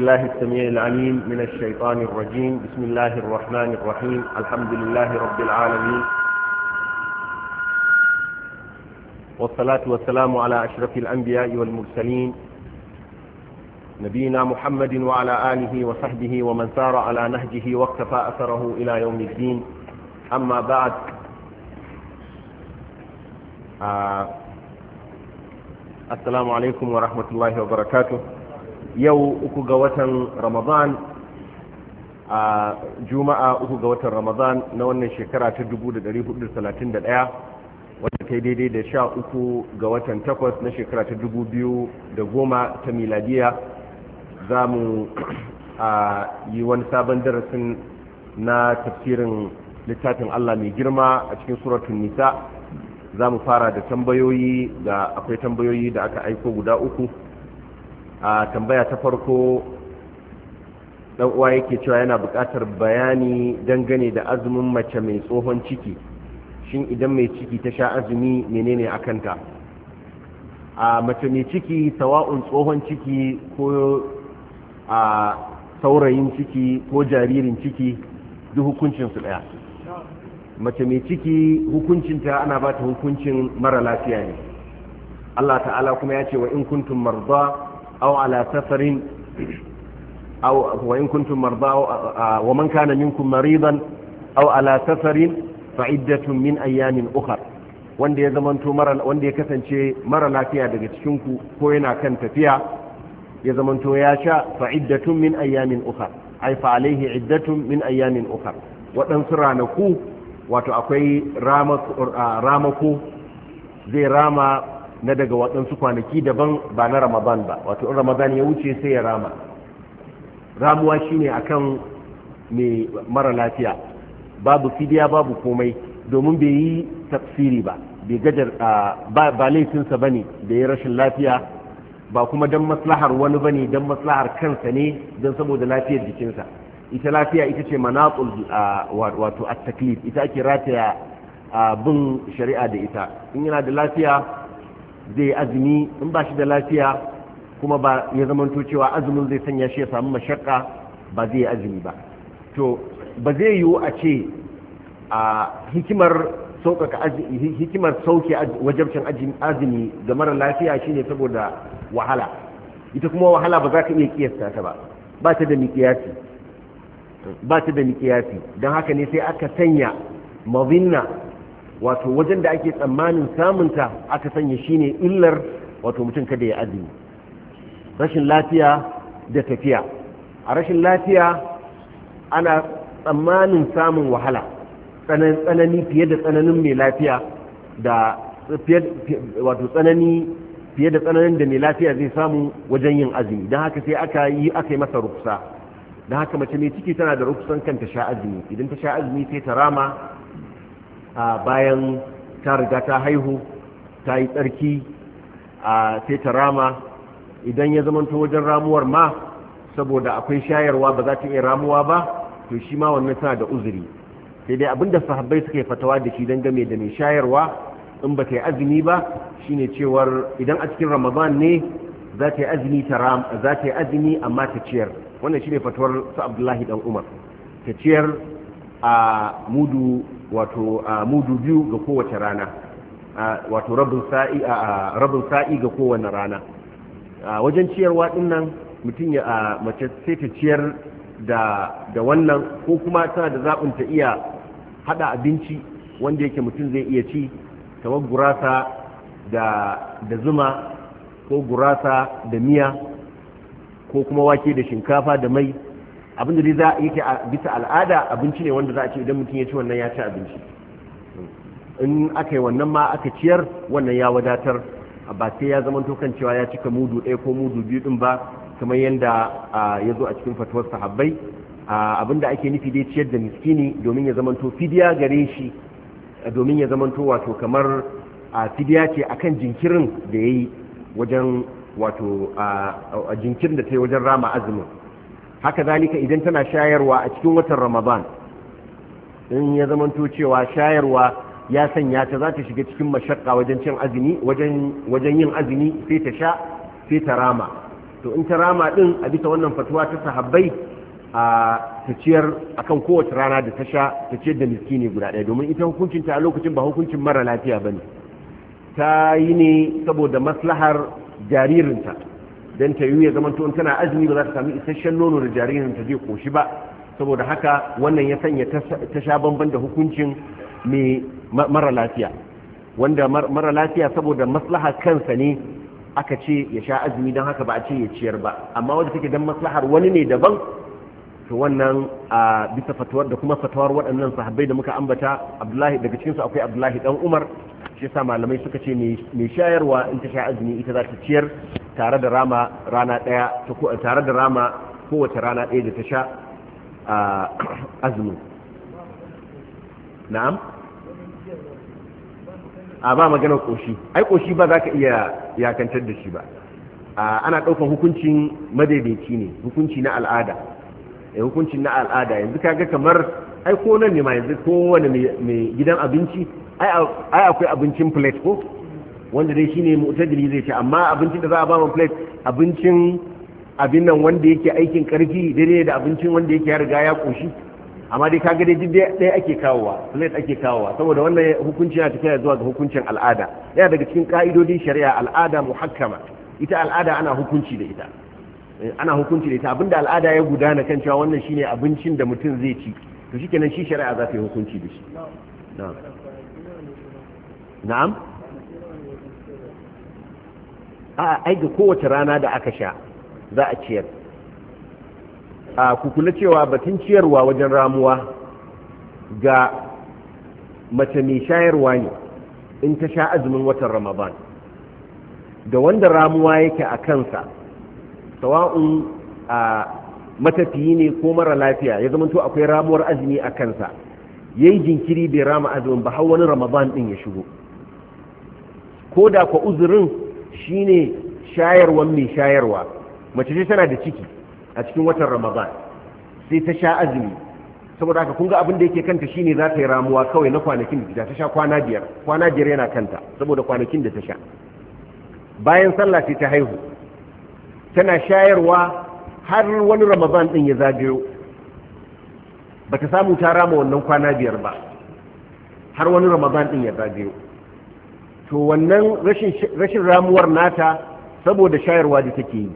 الله السميع العليم من الشيطان الرجيم. بسم الله الرحمن الرحيم. الحمد لله رب العالمين، والصلاة والسلام على أشرف الأنبياء والمرسلين نبينا محمد وعلى آله وصحبه ومن سار على نهجه واقتفى أثره إلى يوم الدين. أما بعد، السلام عليكم ورحمة الله وبركاته. yau uku ga watan ramadan juma'a uku ga watan ramadan na wannan shekara ta 1431 wadda ta daidai da 13 ga watan 8 na shekara ta 2010 ta miladiya. za mu yi wani sabon darasin na tafsirin littafin Allah mai girma a cikin suratun nisa. za mu fara da tambayoyi da akwai tambayoyi da aka aiko guda uku. a tambaya ta farko, dan uwa yake cewa yana buƙatar bayani dangane da azumin mace mai tsohon ciki. Shin idan mai ciki ta sha azumi menene akanta? A mace mai ciki, sawa'un tsohon ciki ko a saurayin ciki ko jaririn ciki, duk hukuncin su daya. Mace mai ciki hukuncinta ana ba ta hukuncin mara lafiya ne. Allah ta'ala kuma ya ce wa in kuntum marda أو على سفر وإن كنتم مرضى ومن كان منكم مريضا أو على سفر فعدة من أيام أخر. wanda ya kasance mara lafiya daga cikinku ko yana kan tafiya ya zamanto ya sha fa'iddatun min ayyamin ukhar, ai fa alaihi iddatun min ayyamin ukhar. waɗansu ranaku, wato akwai ramako zai rama na daga waɗansu kwanaki daban ba na ramadan ba. wato in ramadan ya wuce sai ya rama. ramuwa shine akan mai mara lafiya, babu fidiya babu komai, domin bai yi tafsiri ba, bai gajar ba laifinsa bane da ya rashin lafiya, ba kuma don maslahar wani bane, don maslahar kansa ne, don saboda lafiyar jikinsa. ita lafiya ita ce manatul wato at-taklif, ita ake rataya bin shari'a da ita. in yana da lafiya zai azumi, in ba shi da lafiya kuma ba ya zamanto cewa azumin zai sanya shi ya samu mashakka, ba zai azumi ba. to ba zai yiwu a ce a hikimar sauke wajabcin azumi ga mara lafiya shine saboda wahala. ita kuma wahala ba za ka iya kiyasta ta ba, ba ta da miƙiyasi. don haka ne sai aka sanya mazinna, wato wajen da ake tsammanin samunta aka sanya shine illar, wato mutum kada ya azumi. rashin lafiya da tafiya. a rashin lafiya ana tsammanin samun wahala, tsanani fiye da tsananin mai lafiya, wato tsanani fiye da tsananin da mai lafiya zai samu wajen yin azumi. don haka sai aka yi masa ruksa. don haka mace mai ciki tana da ruksan kanta sha azumi. idan ta sha azumi sai ta rama bayan ta riga ta haihu, ta yi tsarki, sai ta rama. idan ya zamanto wajen ramuwar ma saboda akwai shayarwa ba za ta iya ramuwa ba, to shi ma wannan tana da uzuri. sai dai abinda sahabbai suka yi fatawa da shi dangane da mai shayarwa in ba ta yi azumi ba shine cewar idan a cikin ramadan ne za ta yi azumi amma ta ciyar. wannan shine fatawar su Abdullahi dan Umar, ta ciyar a mudu, wato mudu biyu ga kowace rana, wato rabin sa'i ga kowane rana. wajen ciyarwa din nan mutum ya mace sai ta ciyar da wannan, ko kuma tana da zaɓin ta iya hada abinci wanda yake mutum zai iya ci, kamar gurasa da zuma, ko gurasa da miya, ko kuma wake da shinkafa da mai. abinda dai za a yake a bisa al'ada abinci ne wanda za a ce idan mutum ya ci wannan ya ci abinci. in aka yi wannan ma aka ciyar, wannan ya wadatar, ba sai ya zama kan cewa ya cika mudu ɗaya ko mudu biyu din ba, kamar yadda ya zo a cikin fatuwar sahabbai. abinda ake nufi dai ciyar da miskini domin ya zamanto fidiya gare shi, domin ya zamanto wato kamar fidiya ce akan jinkirin da ya yi wajen, wato jinkirin da ta yi wajen rama azumin. haka zalika idan tana shayarwa a cikin watan ramadan, in ya zamanto cewa shayarwa ya sanya ta za ta shiga cikin mashakka wajen cin azumi, wajen yin azumi, sai ta sha sai ta rama. to in ta rama din a bisa wannan fatuwa ta sahabbai a ta ciyar akan kowace rana da ta sha ta ciyar da miskini guda ɗaya, domin ita hukuncinta a lokacin ba hukuncin mara lafiya bane, ta yi ne saboda maslahar jaririnta don ta yi ya zama to tana azumi ba za ta sami isasshen nono da jaririnta zai koshi ba, saboda haka wannan ya sanya ta sha bamban da hukuncin mai mara lafiya, wanda mara lafiya saboda maslahar kansa ne aka ce ya sha azumi, don haka ba a ce ya ciyar ba, amma wanda take don maslahar wani ne daban, to wannan a bisa fatuwar da kuma fatuwar waɗannan sahabbai da muka ambata, Abdullahi daga cikinsu akwai Abdullahi dan Umar, shi yasa malamai suka ce mai shayarwa in ta sha azumi ita za ta ciyar tare da rama rana ɗaya, tare da rama kowace rana ɗaya da ta sha azumi. Na'am? A ba maganar ƙoshi, ai ƙoshi ba za ka iya yakantar da shi ba, ana ɗaukar hukuncin madaidaici ne, hukunci na al'ada, hukuncin na al'ada. Yanzu kaga kamar ai ko nan ne ma yanzu kowane mai gidan abinci ai akwai abincin plate ko wanda dai shine mu'tadili zai ce, amma abincin da za a ba mu plate abincin abin nan wanda yake aikin karfi daidai da abincin wanda yake ya riga ya koshi, amma dai kaga dai ɗaya ake kawowa, plate ake kawowa, saboda wannan hukunci yana tafiya zuwa ga hukuncin al'ada. Yana daga cikin ka'idodin shari'a al'ada muhakkama, ita al'ada ana hukunci da ita, abinda al'ada ya gudana kan cewa wannan shine abincin da mutum zai ci, to shikenan shi shari'a za ta yi hukunci da shi. Na'am? Ai ga kowace rana da aka sha za a ciyar. Ku kula cewa batun ciyarwa wajen ramuwa ga mace mai shayarwa ne in ta sha azumin watan Ramadan, da wanda ramuwa yake a kansa, sawa'un matafiyi ne ko mara lafiya, ya zama to akwai ramuwar azumi a kansa, yayi jinkiri bai rama azumin ba har wani Ramadan din ya shigo, ko da kwa uzurin shine shayarwan mai shayarwa, mace ce tana da ciki a cikin watan Ramadan sai ta sha azumi, saboda haka kun ga abin da yake kanta shine za ta yi ramuwa kawai na kwanakin da ta sha, kwana biyar yana kanta saboda kwanakin da ta sha. Bayan sallah sai ta haihu, tana shayarwa har wani Ramadan din ya zagayo, bata samu ta rama wannan kwana biyar ba har wani Ramadan din ya zagayo, to wannan rashin ramuwar nata saboda shayarwa da take yi.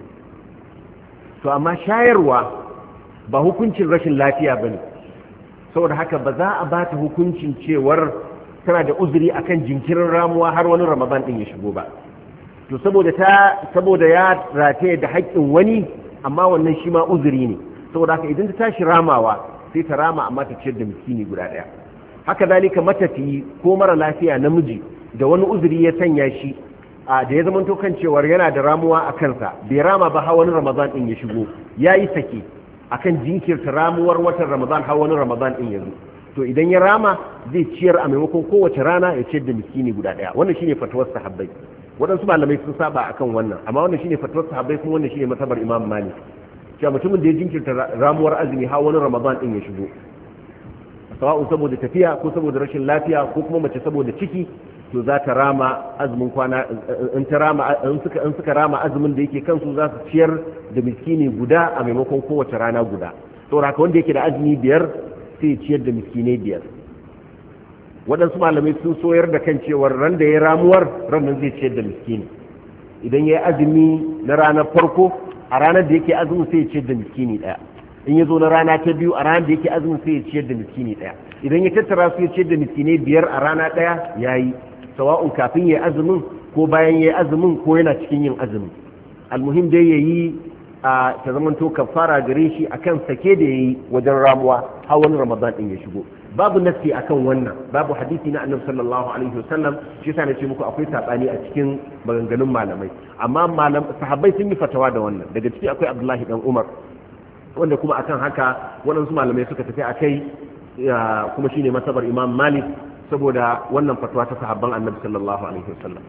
To amma shayarwa ba hukuncin rashin lafiya bane, saboda haka ba za a ba ta hukuncin cewar tana da uzuri akan jinkirin ramuwa har wani Ramadan din ya shigo ba. To saboda ya rataye da haƙƙin wani, amma wannan shi ma uzuri ne, saboda haka idan ta tashi ramawa sai ta rama amma ta ciyar da miskini guda ɗaya. Haka zalika matafiyi ko mara lafiya namiji da wani uzuri ya sanya shi da ya zama kan cewar yana da ramuwa a kansa, bai rama ba har wani Ramadan din ya shigo, ya yi sake akan jinkirta ramuwar watan Ramadan har wani Ramadan din ya zo, to idan ya rama zai ciyar a maimakon kowace rana ya ciyar da miskini guda ɗaya. Wannan shine fatuwar sahabbai. Waɗansu malamai sun saba akan wannan, amma wannan shine fatuwar sahabbai kuma wannan shine matabar Imam Malik, cewa mutumin da ya jinkirta ramuwar azumi har wani Ramadan din ya shigo, sawa'un saboda tafiya ko saboda rashin lafiya ko kuma mace saboda ciki, to za ta rama azumin kwana, in suka rama azumin da yake kansu za su ciyar da miskini guda a maimakon kowace rana guda. Saboda haka wanda yake da azumi biyar sai ya ciyar da miskinai biyar. Waɗansu malamai sun soyar da kan cewar ran da ya ramuwar ranar zai ciyar da miskini, idan ya yi azumi na ranar farko, a ranar da yake azumin sai ya ciyar da miskini ɗaya, in ya zo na rana ta biyu a ranar da yake azumin sai ya ciyar da miskini ɗaya, idan ya tattara su ya ciyar da miskinai biyar a rana ɗaya ya yi, sawa'un kafin ya yi azumin ko bayan ya yi azumin ko yana cikin yin azumin. Almuhim dai ya yi ta zamanto kafara gare shi akan sake da ya yi wajen ramuwa har wani Ramadan ɗin ya shigo. Babu nassi akan wannan, babu hadisi na Annabi sallallahu alaihi wasallam, shi yasa nace muku akwai sabani a cikin maganganun malamai, amma sahabbai sun yi fatawa da wannan. Daga ciki akwai Abdullahi dan Umar, wanda kuma akan haka waɗansu malamai suka tafi akai, kuma shine masabar Imam Malik, saboda wannan fatawa ta sahabban Annabi sallallahu alaihi wasallam.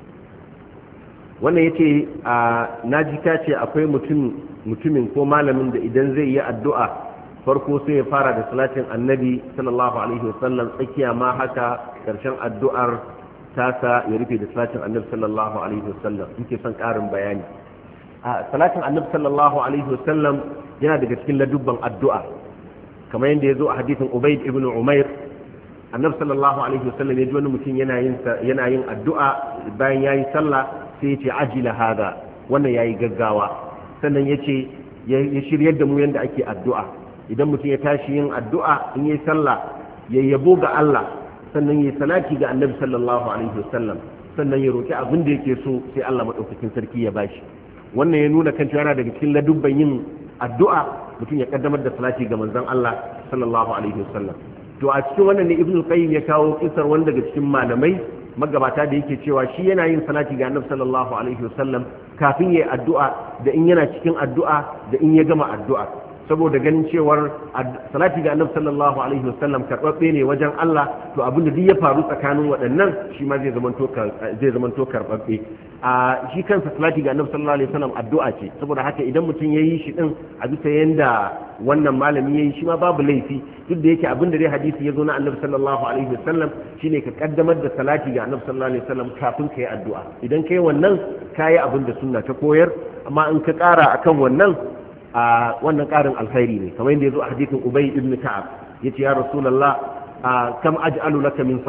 Wannan yace naji ta ce akwai mutumin ko malamin da idan zai yi addu'a farko sai ya fara da salatin Annabi sallallahu alaihi wasallam, tsakiya ma haka, karshen addu'ar tasa ya rufe da salatin Annabi sallallahu alaihi wasallam. Yake son ƙarin bayani. salatin annabi sallallahu alaihi wasallam yana daga cikin ladubban addu'a kamar yadda ya zo a hadithin Ubayd ibn Umair annabi sallallahu alaihi wasallam ya ji wani mutum yana yin addu'a bayan yayi sallah sai ya ce ajila hada wannan yayi gaggawa sannan ya ce ya shiryar da mu yanda ake addu'a idan mutum ya tashi yin addu'a in yayi sallah ya yabo ga Allah sannan ya salati ga annabi sallallahu alaihi wasallam sannan ya roki abin da yake so sai Allah madaukakin sarki ya bashi wannan ya nuna kan cewa yana daga cikin ladubban yin addu'a mutum ya kaddamar da salati ga manzon Allah sallallahu alaihi wasallam to a cikin wannan ne ibnu qayyim ya kawo kisar wanda daga cikin malamai magabata da yake cewa shi yana yin salati ga annabi sallallahu alaihi wasallam kafin yayi addu'a da in yana cikin addu'a da in ya gama addu'a saboda ganin cewar salati ga annabi sallallahu alaihi wasallam karbabbe ne wajen Allah to abin da duk ya faru tsakanin waɗannan shi ma zai zamanto karbabbe a shi kansa salati ga annabi sallallahu alaihi wasallam addu'a ce saboda haka idan mutum yayi shi din a bisa yanda wannan malami yayi shi ma babu laifi duk da yake abin da dai hadisi ya zo na annabi sallallahu alaihi wasallam shine ka kaddamar da salati ga annabi sallallahu alaihi wasallam kafin kai addu'a idan kai wannan kayi abin da sunna ta koyar amma in ka kara akan wannan a wannan ƙarin alkhairi ne kamar yadda ya zo a hadithin Ubay ibn Ka'ab yace ya Rasulullah kam aj'alu laka min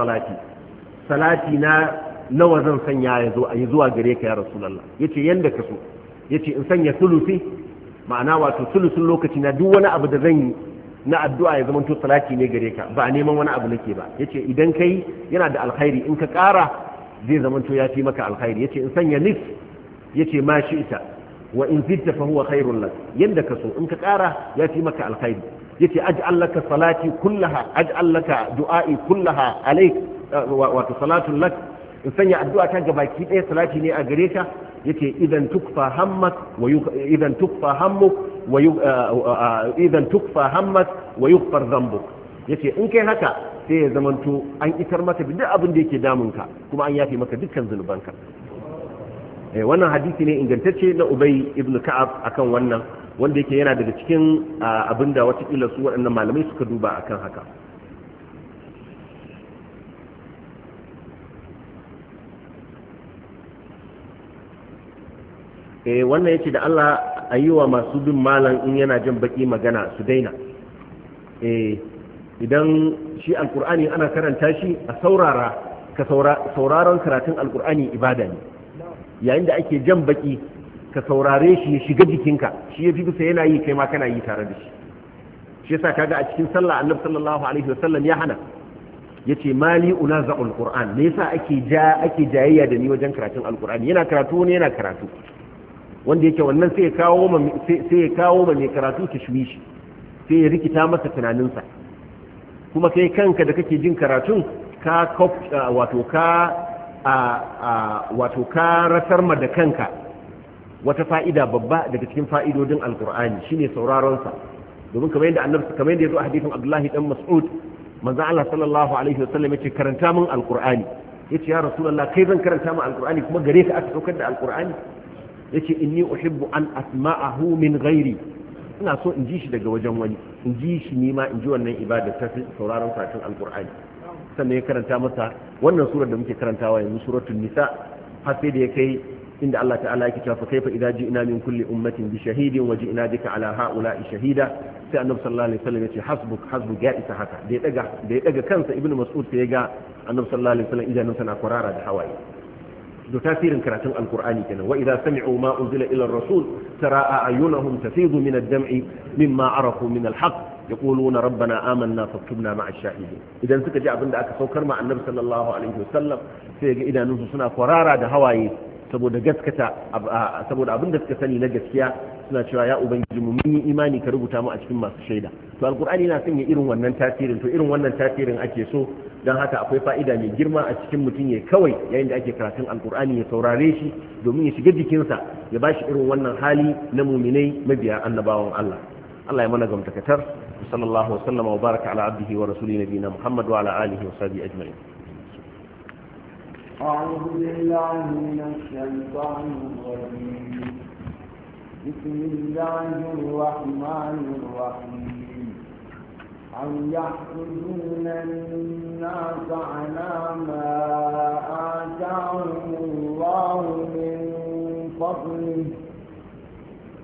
salati na nawa zan sanya ya zo a yi zuwa gare ka ya Rasulullah yace yanda ka so yace in sanya sulusi ma'ana wato sulusun lokaci na duk wani abu da zan yi na addu'a ya zamanto salati ne gare ka ba neman wani abu nake ba yace idan kai yana da alkhairi in ka ƙara zai zamanto ya fi maka alkhairi yace in sanya nis yace ma shi ita wa in zidta fa huwa khairun lak yanda ka so in ka kara ya fi maka alkhairi yace aj'al laka salati kullaha aj'al laka du'a'i kullaha alayk wa salatu lak in sanya addu'a ta gabaki ɗaya salati ne a gare ka yace idan tukfa hammak wa idan tukfa hammuk wa idan tukfa hammak wa yughfar dhanbuk yace in kai haka sai ya zamanto an isar maka duk abin da yake damunka kuma an yafi maka dukkan zunubanka wannan hadisi ne ingantacce na Ubay ibn Ka'ab akan wannan wanda yake yana daga cikin abinda watakila su waɗannan malamai suka duba akan haka wannan yake da Allah a yi wa masu bin malam in yana jan baki magana su daina idan shi alkur'ani ana karanta shi a sauraron karatun alkur'ani ibada ne yayin da ake jan baki ka saurare shi ya shiga jikinka shi ya fi bisa yana yi kai ma kana yi tare da shi shi yasa kaga a cikin sallah annabi sallallahu alaihi wasallam ya hana yace mali unaza'ul qur'an me yasa ake jayayya da ni wajen karatun alqur'ani yana karatu ne yana karatu wanda yake wannan sai ya kawo ma mai karatu tashwishi sai ya rikita masa tunaninsa kuma kai kanka da kake jin karatun ka wato ka rasar ma da kanka wata fa'ida babba daga cikin fa'idodin alkur'ani shine sauraron sa domin kamar yadda yazo a hadisin Abdullahi dan Mas'ud manzo Allah sallallahu alaihi wasallam yace karanta min alkur'ani yace ya rasulullah kai zan karanta min alkur'ani kuma gare ka aka saukar da alkur'ani yace inni uhibbu an asma'ahu min ghairi ina so in ji shi daga wajen wani in ji shi nima in ji wannan ibada ta sauraron karatun alkur'ani sannan ya karanta masa wannan surar da muke karantawa yanzu suratul nisa har sai da ya kai inda Allah ta'ala yake cewa fa kaifa idza ji'na min kulli ummatin bi shahidin wa ji'na bika ala ha'ula'i shahida sai annabi sallallahu alaihi wasallam yace hasbuk ya isa haka da ya daga kansa ibnu mas'ud sai ya ga annabi sallallahu alaihi wasallam idanunsa na kwarara da hawaye da tasirin karatun alkur'ani kenan wa idza sami'u ma unzila ila ar-rasul tara a'yunahum tafidu min ad-dam'i mimma arafu min al-haqq yaquluna rabbana amanna faktubna ma'a ash-shahidin idan suka ji abinda aka saukar ma annabi sallallahu alaihi wasallam sai ga idanunsu suna kwarara da hawaye saboda abinda suka sani na gaskiya suna cewa ya ubangiji mu mun yi imani ka rubuta mu a cikin masu shaida to alkur'ani na sanya irin wannan tasirin to irin wannan tasirin ake so don haka akwai fa'ida mai girma a cikin mutum ya kawai yayin da ake karatun alkur'ani ya saurare shi domin ya shiga jikinsa ya ba shi irin wannan hali na muminai mabiya annabawan Allah Allah ya mana gamtakatar sallallahu wa sallama wa baraka ala abdihi wa rasuli nabiyina Muhammad wa ala alihi wa sahbihi ajma'in أعوذ بالله من الشيطان الرجيم بسم الله الرحمن الرحيم أم يحسدون الناس على ما آتاهم الله من فضله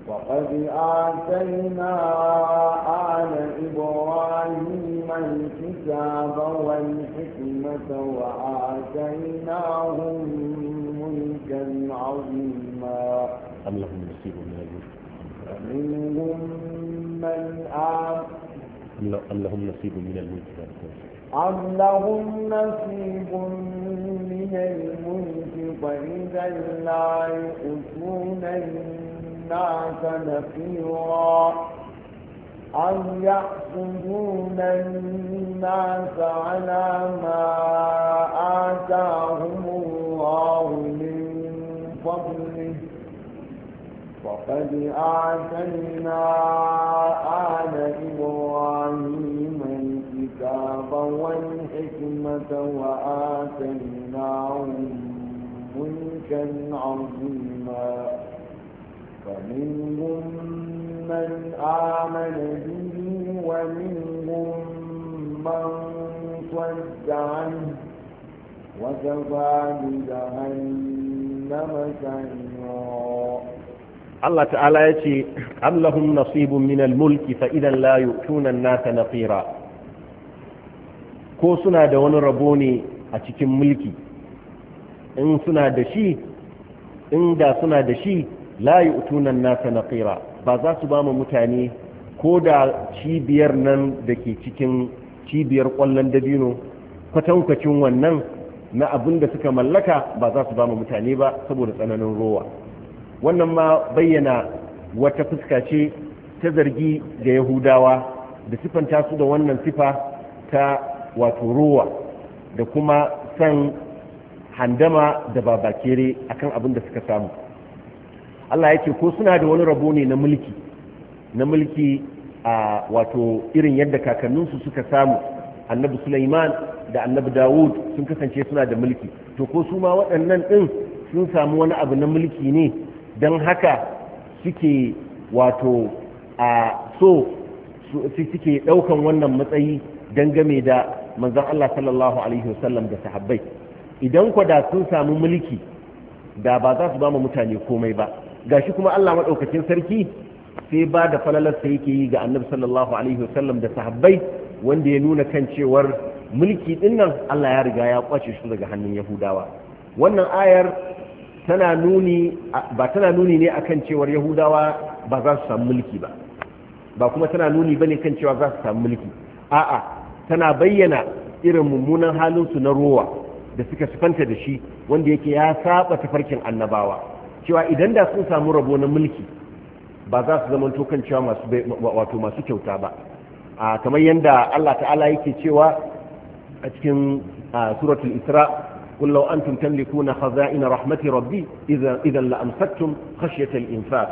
وقد آتينا آل إبراهيم الكتاب والحكمة وآتيناهم ملكا عظيما أم لهم نصيب من الملك فمنهم من أم لهم نصيب من الملك أم لهم نصيب من الملك فإذا لا يؤتون الناس نقيرا أم يحسدون الناس على ما آتاهم الله من فضله وقد آتينا آل إبراهيم الكتاب والحكمة وآتيناهم ملكا عظيما فمنهم من آمن به ومنهم من صد عنه وكفى بجهنم سعيرا. Allah ta'ala ya ce am lahum nasibun min al-mulki fa idan la yu'tuna an-nasa naqira, ko suna da wani rabo ne a cikin mulki, in suna da shi, inda suna da shi la yu'tuna an-nasa naqira, ba za su ba mu mutane ko da cibiyar nan da ke cikin cibiyar kwallon dabino kwatankwacin wannan na abin da suka mallaka ba za su ba mu mutane ba saboda tsananin rowa. Wannan ma bayyana wata fuska ce ta zargi ga Yahudawa da sifanta su da wannan sifa ta wato rowa da kuma san handama da babakere akan abin da suka samu. Allah yake ko suna da wani rabo ne na mulki a wato irin yadda kakanninsu suka samu. Annabi Sulaiman da Annabi Dawud sun kasance suna da mulki, to ko su ma waɗannan ɗin sun samu wani abu na mulki ne don haka suke wato a suke ɗaukan wannan matsayi dangane da manzon Allah sallallahu alaihi wasallam da sahabbai. Idan da sun samu mulki da ba za su ba mu mutane komai ba, gashi kuma Allah maɗaukakin sarki sai ba da falalarsa yake yi ga annabi sallallahu alaihi wasallam da sahabbai, wanda ya nuna kan cewar mulki ɗin nan Allah ya riga ya kwace shi daga hannun Yahudawa. Wannan ayar tana nuni ne akan cewar Yahudawa ba za su samu mulki ba kuma tana nuni bane kan cewa za su samu mulki. A'a, tana bayyana irin mummunan halinsu na rowa da suka sifanta da shi, wanda yake ya saba tafarkin annabawa, cewa idan da sun samu rabo na mulki ba za su zama kan cewa masu kyauta ba. Kamar yadda Allah ta'ala yake cewa a cikin suratul Isra, قل لو أنتم تملكون خزائن رحمة ربي إذا لأمسكتم خشية الإنفاق.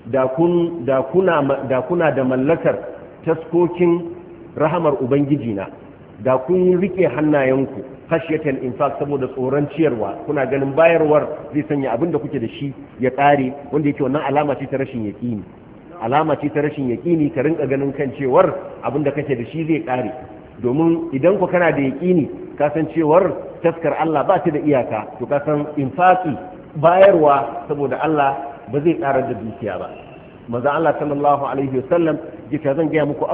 دا كنا دا ملكر تسكوكين رحمر أبنجينا دا كن ركي حنا ينكو خشية الإنفاق سبو دا صوران شيروا كنا جنن بايرور زي سنة أبن دا كتو دا شي يقاري وندي كونا علامة ترشين يكيني alama ce ta rashin yaƙini ka rinka ganin kan cewar abin da kake da shi zai ƙare, domin idan ku kana da yaƙini ka san cewar taskar Allah ba ta da iyaka, to ka san infaki bayarwa saboda Allah ba zai ƙarar da dukiya ba. Manzon Allah sallallahu alaihi wasallam jika zan gaya muku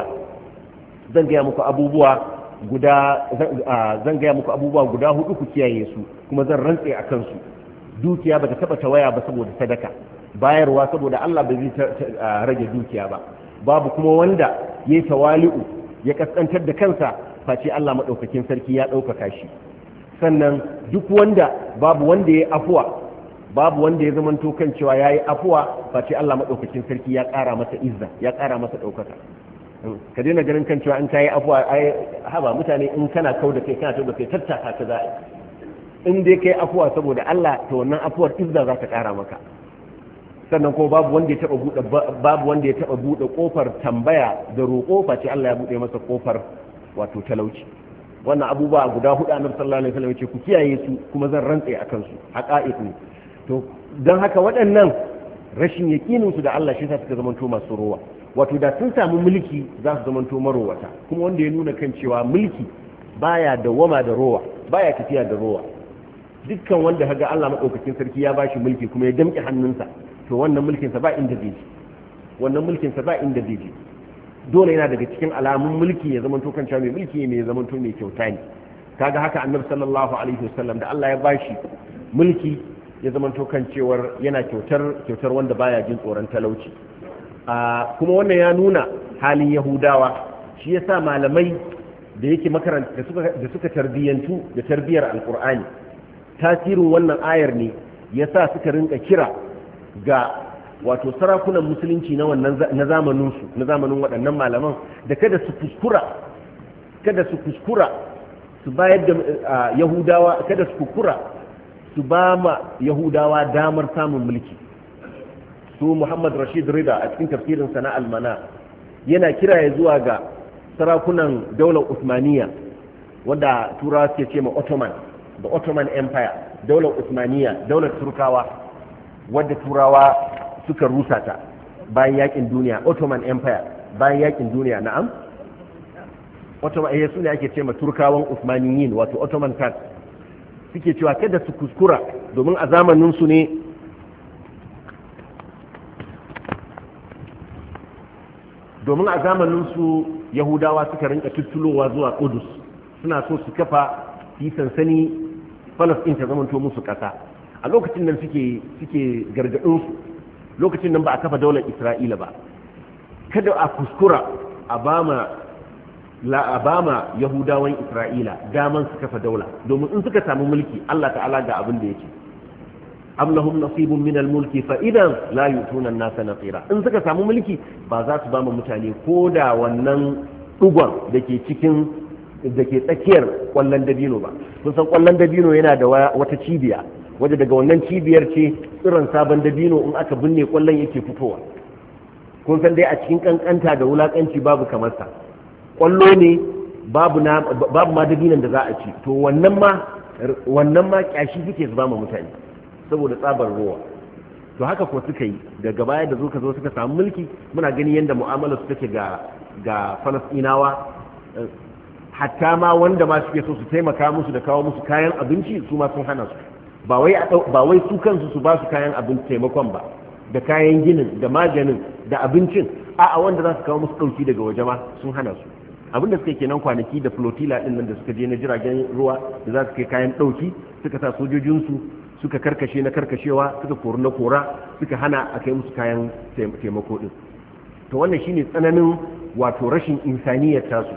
abubuwa guda hudu ku kiyaye su, kuma zan rantse a kansu. Dukiya ba ta taba tawaya ba saboda sadaka, bayarwa saboda Allah ba zai rage dukiya ba. Babu kuma wanda ya tawali'u ya kaskantar da kansa face Allah madaukakin sarki ya ɗaukaka shi. Sannan duk wanda babu wanda ya afuwa, babu wanda ya zamanto kan cewa yayi afuwa face Allah madaukakin sarki ya ƙara masa izza, ya ƙara masa ɗaukaka. Ka daina ganin kan cewa in kayi afuwa ai haba mutane in kana kauda kai tattaka ka za'a. In dai kai afuwa saboda Allah, to wannan afuwar izza za ta ƙara maka. Sannan ko babu wanda ya taba bude kofar tambaya da roƙo face Allah ya bude masa kofar wato talauci. Wannan abubuwa guda hudu Annabi sallallahu alaihi wasallam ya ce ku kiyaye su, kuma zan rantse akan su, haqa'iq ne. To dan haka waɗannan rashin yakinin su da Allah shi sa suka zamanto masu rowa. Wato da sun samu mulki za su zamanto marowata, kuma wanda ya nuna kan cewa mulki baya dawwama da rowa, baya tafiya da rowa. Dukkan wanda kaga Allah madaukakin sarki ya bashi mulki kuma ya damƙe hannunsa, to to wannan mulkin sa ba inda zai je wannan mulkin sa ba inda zai je dole yana daga cikin alamun mulki ya zamanto kan cewa mai mulki mai zamanto mai kyauta ne kaga haka annabi sallallahu alaihi wasallam da Allah ya bashi mulki ya zamanto kan cewar yana kyautar wanda baya jin tsoron talauci kuma wannan ya nuna halin yahudawa shi yasa malamai da yake makaranta da suka tarbiyyantu da tarbiyar alqur'ani tasirin wannan ayar ne yasa suka rinka kira ga wato sarakunan musulunci na wannan na zamanin waɗannan malaman da kada su kuskura su bayar da yahudawa kada su kuskura su ba ma yahudawa damar samun mulki su Muhammad Rashid Rida a cikin tafsirin sana almana yana kira ya zuwa ga sarakunan daular Usmaniya wanda turawa suke ce ma the Ottoman Empire daular Usmaniya daular Turkawa wadda turawa suka rusa ta bayan yakin duniya Ottoman Empire bayan yakin duniya na'am Ottoman su ne ake ce ma Turkawan Usmaniyin wato Ottoman Turks suke cewa kada su kuskura domin a zamanin su ne domin a zamanin su Yahudawa suka rinka tuttulowa zuwa Qudus suna so su kafa fi sansani Palestine ta zamanto musu kasa a lokacin nan suke gargadin su lokacin nan ba a kafa daular Isra'ila ba kada a kuskura a bama Yahudawan Isra'ila daman su kafa daula domin in suka samu mulki Allah ta'ala ga abin da yake am lahum nasibun min al-mulki fa idan la yutuna an-nasa naqira in suka samu mulki ba za su bama mutane ko da wannan dugon dake tsakiyar kwallon dabino ba kun san kwallon dabino yana da wata cibiya wadda daga wannan cibiyar ce tsiron sabon dabino in aka binne kwallon yake fitowa kun san dai a cikin kankanta da wulakanci babu kamar sa kwallo ne babu ma dabinon da za a ci to wannan ma kyashi suke zuba ma mutane saboda tsabar ruwa to haka ko suka yi daga baya da suka samu mulki muna gani yadda mu'amala su take ga Falastinawa hatta ma wanda ma suke so su taimaka musu da kawo musu kayan abinci su ma sun hana su ba wai su kansu su ba su kayan abinci taimakon ba da kayan ginin da maganin da abincin a wanda za su kawo musu ɗauki daga waje ma sun hana su abinda suka kenan kwanaki da flotilla din nan da suka je na jiragen ruwa da za su kai kayan ɗauki suka sa sojojinsu suka karkashe na karkashewa suka kori na kora suka hana a kai musu kayan taimako din to wannan shine tsananin wato rashin insaniyar tasu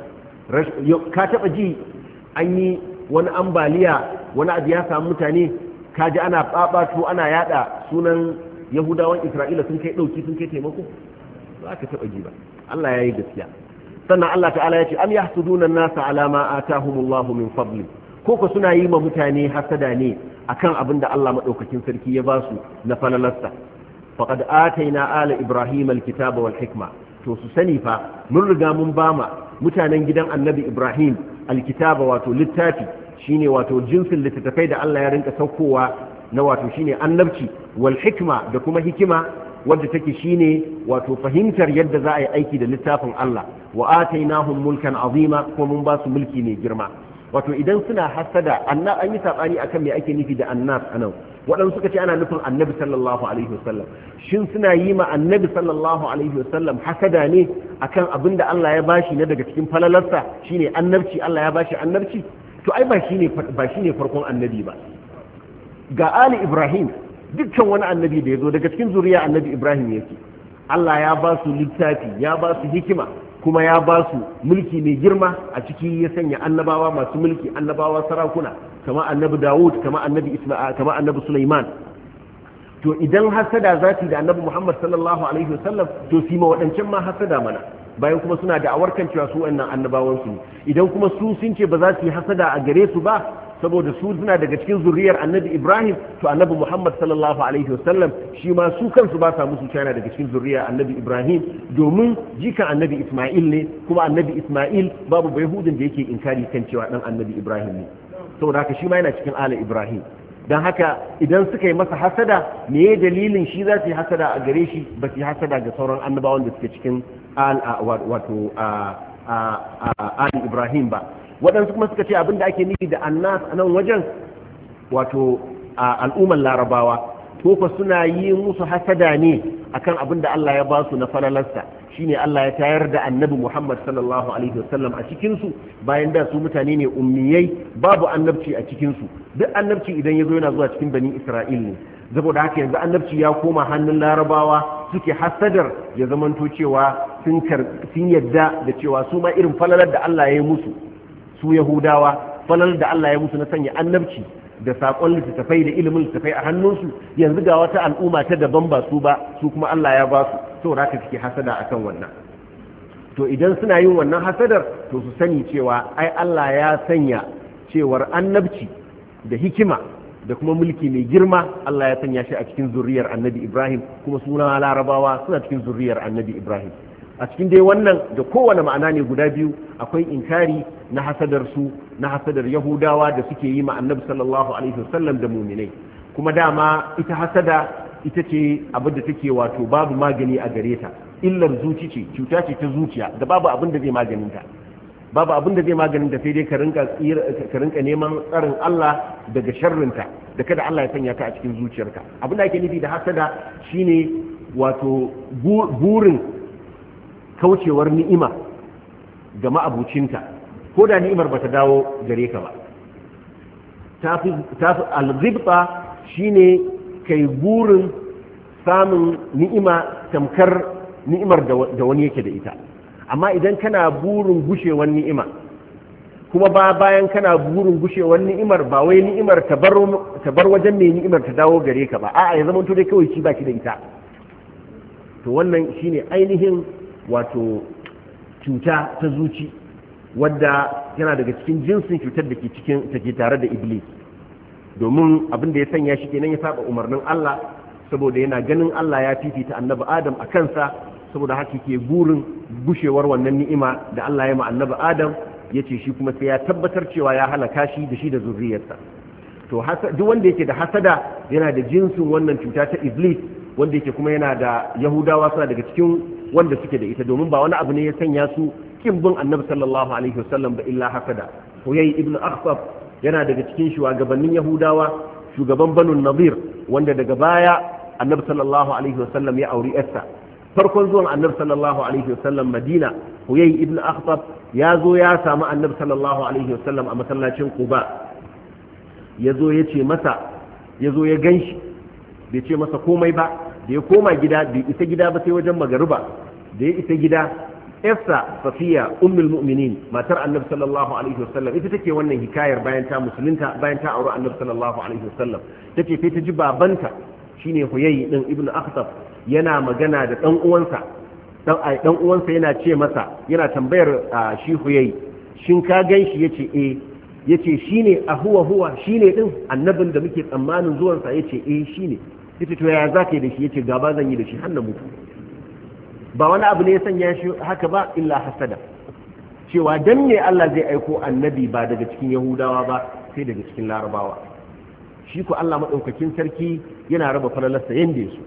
ka taba ji an yi wani ambaliya wani abu ya samu mutane ka ji ana babatu ana yada sunan Yahudawan Isra'ila sun kai dauki sun kai taimako ba ka taba ji ba Allah ya yi gaskiya sannan Allah ta'ala ya ce am yahsuduna an-nasa ala ma atahumullahu min fadli koko suna yi ma mutane hasada ne akan abin da Allah madaukakin sarki ya ba su na falalarsa faqad ataina ala ibrahim alkitaba wal hikma to su sani fa mun riga mun bama mutanen gidan annabi ibrahim alkitaba wato littafi shine wato jinsin littattafai da Allah ya rinka saukowa na wato shine annabci wal hikma da kuma hikima wadda take shine wato fahimtar yadda za a yi aiki da littafin Allah wa atainahum mulkan azima kuma mun ba su mulki mai girma wato idan suna hasada an yi sabani akan me ake nufi da annas anan waɗansu suka ce ana nufin annabi sallallahu alaihi wasallam shin suna yi ma annabi sallallahu alaihi wasallam hasada ne akan abin da Allah ya bashi na daga cikin falalarsa shine annabci Allah ya bashi annabci to ai ba shine farkon annabi ba ga ali ibrahim dukkan wani annabi da ya zo daga cikin zuriya annabi ibrahim yake Allah ya ba su littafi ya ba su hikima kuma ya ba su mulki mai girma a ciki ya sanya annabawa masu mulki annabawa sarakuna kama annabi dawud kama annabi isma'il kama annabi sulaiman to idan hasada zati da annabi muhammad sallallahu alaihi wasallam to su ma wadancan ma hasada mana bayan kuma suna da awarkan cewa su wannan annabawan su ne idan kuma su sun ce ba za su yi hasada a gare su ba saboda su suna daga cikin zuriyar annabi ibrahim to annabi muhammad sallallahu alaihi wasallam shi ma su kansu ba sa musu yana daga cikin zuriyar annabi ibrahim domin jikan annabi isma'il ne kuma annabi isma'il babu bayhudin da yake inkari kan cewa dan annabi ibrahim ne saboda haka shi ma yana cikin ala ibrahim dan haka idan suka yi masa hasada me ya dalilin shi za su yi hasada a gare shi ba su yi hasada ga sauran annabawan da suke cikin wato ali ibrahim ba waɗansu kuma suka ce abinda ake nufi da annas a nan wajen wato al'ummar larabawa ko fa suna yi musu hasada ne akan abin da Allah ya ba su na falalarsa shine Allah ya tayar da annabi Muhammad sallallahu alaihi wasallam a cikin su bayan da su mutane ne ummiyai babu annabci a cikin su duk annabci idan yazo yana zuwa cikin bani Isra'il ne saboda haka yanzu annabci ya koma hannun larabawa suke hasadar ya zamanto cewa sun yadda da cewa su ma irin falalar da Allah ya yi musu su yahudawa falalar da Allah ya musu na sanya annabci da saƙon littattafai da ilimin littattafai a hannunsu yanzu ga wata al'umma ta daban ba su ba su kuma Allah ya ba su saboda haka suke hasada akan wannan to idan suna yin wannan hasadar to su sani cewa ai Allah ya sanya cewar annabci da hikima da kuma mulki mai girma Allah ya sanya shi a cikin zuriyar annabi Ibrahim kuma suna larabawa suna cikin zuriyar annabi Ibrahim a cikin dai wannan da kowane ma'ana ne guda biyu akwai inkari na hasadar su na hasadar yahudawa da suke yi ma annabi sallallahu alaihi wasallam da muminai kuma dama ita hasada ita ce abin da take wato babu magani a gare ta illar zuci ce cuta ce ta zuciya da babu abin da zai maganinta babu abin da zai maganin da sai dai ka rinka neman tsarin Allah daga sharrinta da kada Allah ya sanya ta a cikin zuciyarka abin da ake nufi da hasada shine wato burin kaucewar ni'ima ga ma'abucinta ko da ni'imar bata dawo gare ka ba tafi al-ghibta shine kai burin samun ni'ima tamkar ni'imar da wani yake da ita amma idan kana burin gushewar ni'ima kuma bayan kana burin gushewar ni'imar ba wai ni'imar ta bar wajen mai ni'imar ta dawo gare ka ba a'a ya zama to dai kawai ci baki da ita to wannan shine ainihin wato cuta ta zuci wadda yana daga cikin jinsin cutar da take tare da iblis domin abin da ya sanya shi kenan ya saba umarnin Allah saboda yana ganin Allah ya fifita annabi Adam a kansa saboda haka ke burin gushewar wannan ni'ima da Allah ya ma annabi Adam yace shi kuma sai ya tabbatar cewa ya halaka shi da shi da zurriyarsa to duk wanda yake da hasada yana da jinsin wannan cuta ta iblis wanda yake kuma yana da yahudawa suna daga cikin wanda suke da ita domin ba wani abu ne ya sanya su kin bin annabi sallallahu alaihi wasallam ba illa hasada huyay ibn akhtab yana daga cikin shugabannin yahudawa shugaban banu nadir wanda daga baya annabi sallallahu alaihi wasallam ya auri yarsa farkon zuwan annabi sallallahu alaihi wasallam madina huyay ibn akhtab ya zo ya samu annabi sallallahu alaihi wasallam a masallacin quba ya zo ya ce masa ya zo ya ganshi bai ce masa komai ba da ya koma gida bai isa gida ba sai wajen magariba da ya isa gida yarsa safiya ummul mu'minin matar annabi sallallahu alaihi wasallam ita take wannan hikayar bayan ta musulunta bayan ta auri annabi sallallahu alaihi wasallam take sai ta ji babanta shine huyay din ibnu akhtab yana magana da dan uwansa yana ce masa yana tambayar shi huyay shin ka ganshi yace eh yace shine huwa shine din annabin da muke tsammanin zuwansa yace eh shine yace to ya zaka yi da shi yace gaba zan yi da shi har na mutu ba wani abu ne ya sanya shi haka ba illa hasada cewa dan ne Allah zai aiko annabi ba daga cikin yahudawa ba sai daga cikin larabawa shi ko Allah madaukakin sarki yana raba falalarsa yanda yaso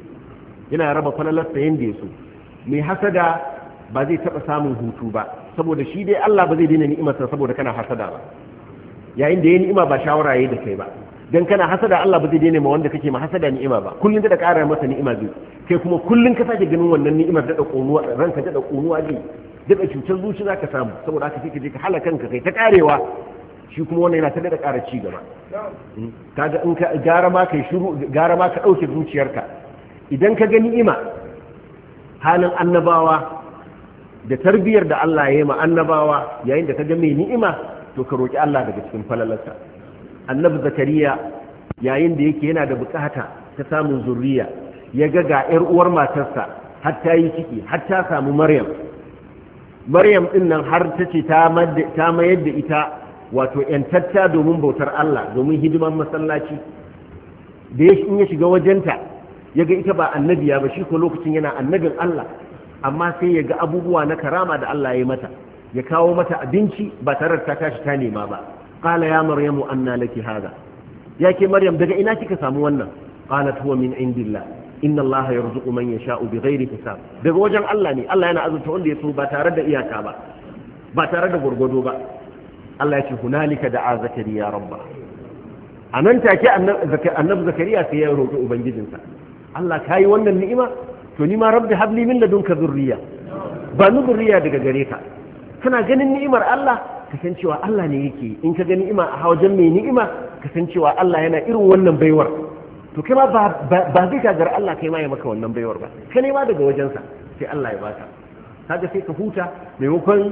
mai hasada ba zai taba samun hutu ba saboda shi dai Allah ba zai daina ni'imarsa saboda kana hasada ba yayin da ya ni'ima ba shawara yayi da kai ba dan kana hasada Allah ba zai daina ma wanda kake ma hasada ni'ima ba kullun da ƙara masa ni'ima zai kai kuma kullun ka sake ganin wannan ni'imar da ƙonuwa ranka da ƙonuwa zai da cutar zuci zaka samu saboda haka sai ka je ka halaka kanka kai ta karewa shi kuma wannan yana ta da ƙara ci gaba kaga in ka gara ma kai shiru gara ma ka dauke zuciyarka idan ka ga ni'ima halin annabawa da tarbiyar da Allah ya yi ma annabawa yayin da ka ga mai ni'ima to ka roki Allah daga cikin falalarsa annabi zakariya yayin da yake yana da bukata ta samun zurriya ya ga yar uwar matarsa har ta yi ciki har ta samu maryam din nan har ta ce ta mayar da ita wato yantatta domin bautar Allah domin hidiman masallaci da in ya shiga wajenta ya ga ita ba annabiya ba shi ko lokacin yana annabin Allah amma sai ya ga abubuwa na karama da Allah ya mata ya kawo mata abinci ba tare da ta tashi ta nema ba qala ya maryamu anna laki hada yake maryam daga ina kika samu wannan qalat huwa min indillah inna allaha yarzuqu man yasha'u bighairi hisab daga wajen Allah ne Allah yana azurta wanda ya so ba tare da iyaka ba ba tare da gurgudo ba Allah ya ce hunalika da'a zakariya rabba a nan take annabi zakariya sai ya roƙi ubangijinsa Allah ka yi wannan ni'ima to ni ma rabbi habli min ladunka zurriya ba ni zurriya daga gare ka kana ganin ni'imar Allah ka san cewa Allah ne yake in ka ga ni'ima a wajen mai ni'ima ka san cewa Allah yana irin wannan baiwar to kai ma ba zai gagar Allah kai ma ya maka wannan baiwar ba ka nema daga wajensa sai Allah ya baka kaga sai ka huta maimakon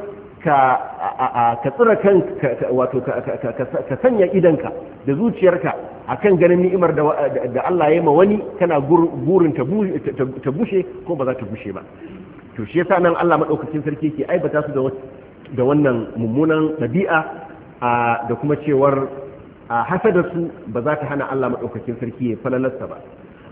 ka tsira kan wato ka sanya idanka da zuciyarka akan ganin ni'imar da Allah ya ma wani kana gurin ta bushe ko ba za ta bushe ba to shi yasa nan Allah madaukakin sarki ke aibata su da wannan mummunan ɗabi'a da kuma cewar hasada su ba za ta hana Allah madaukakin sarki ya falalarsa ba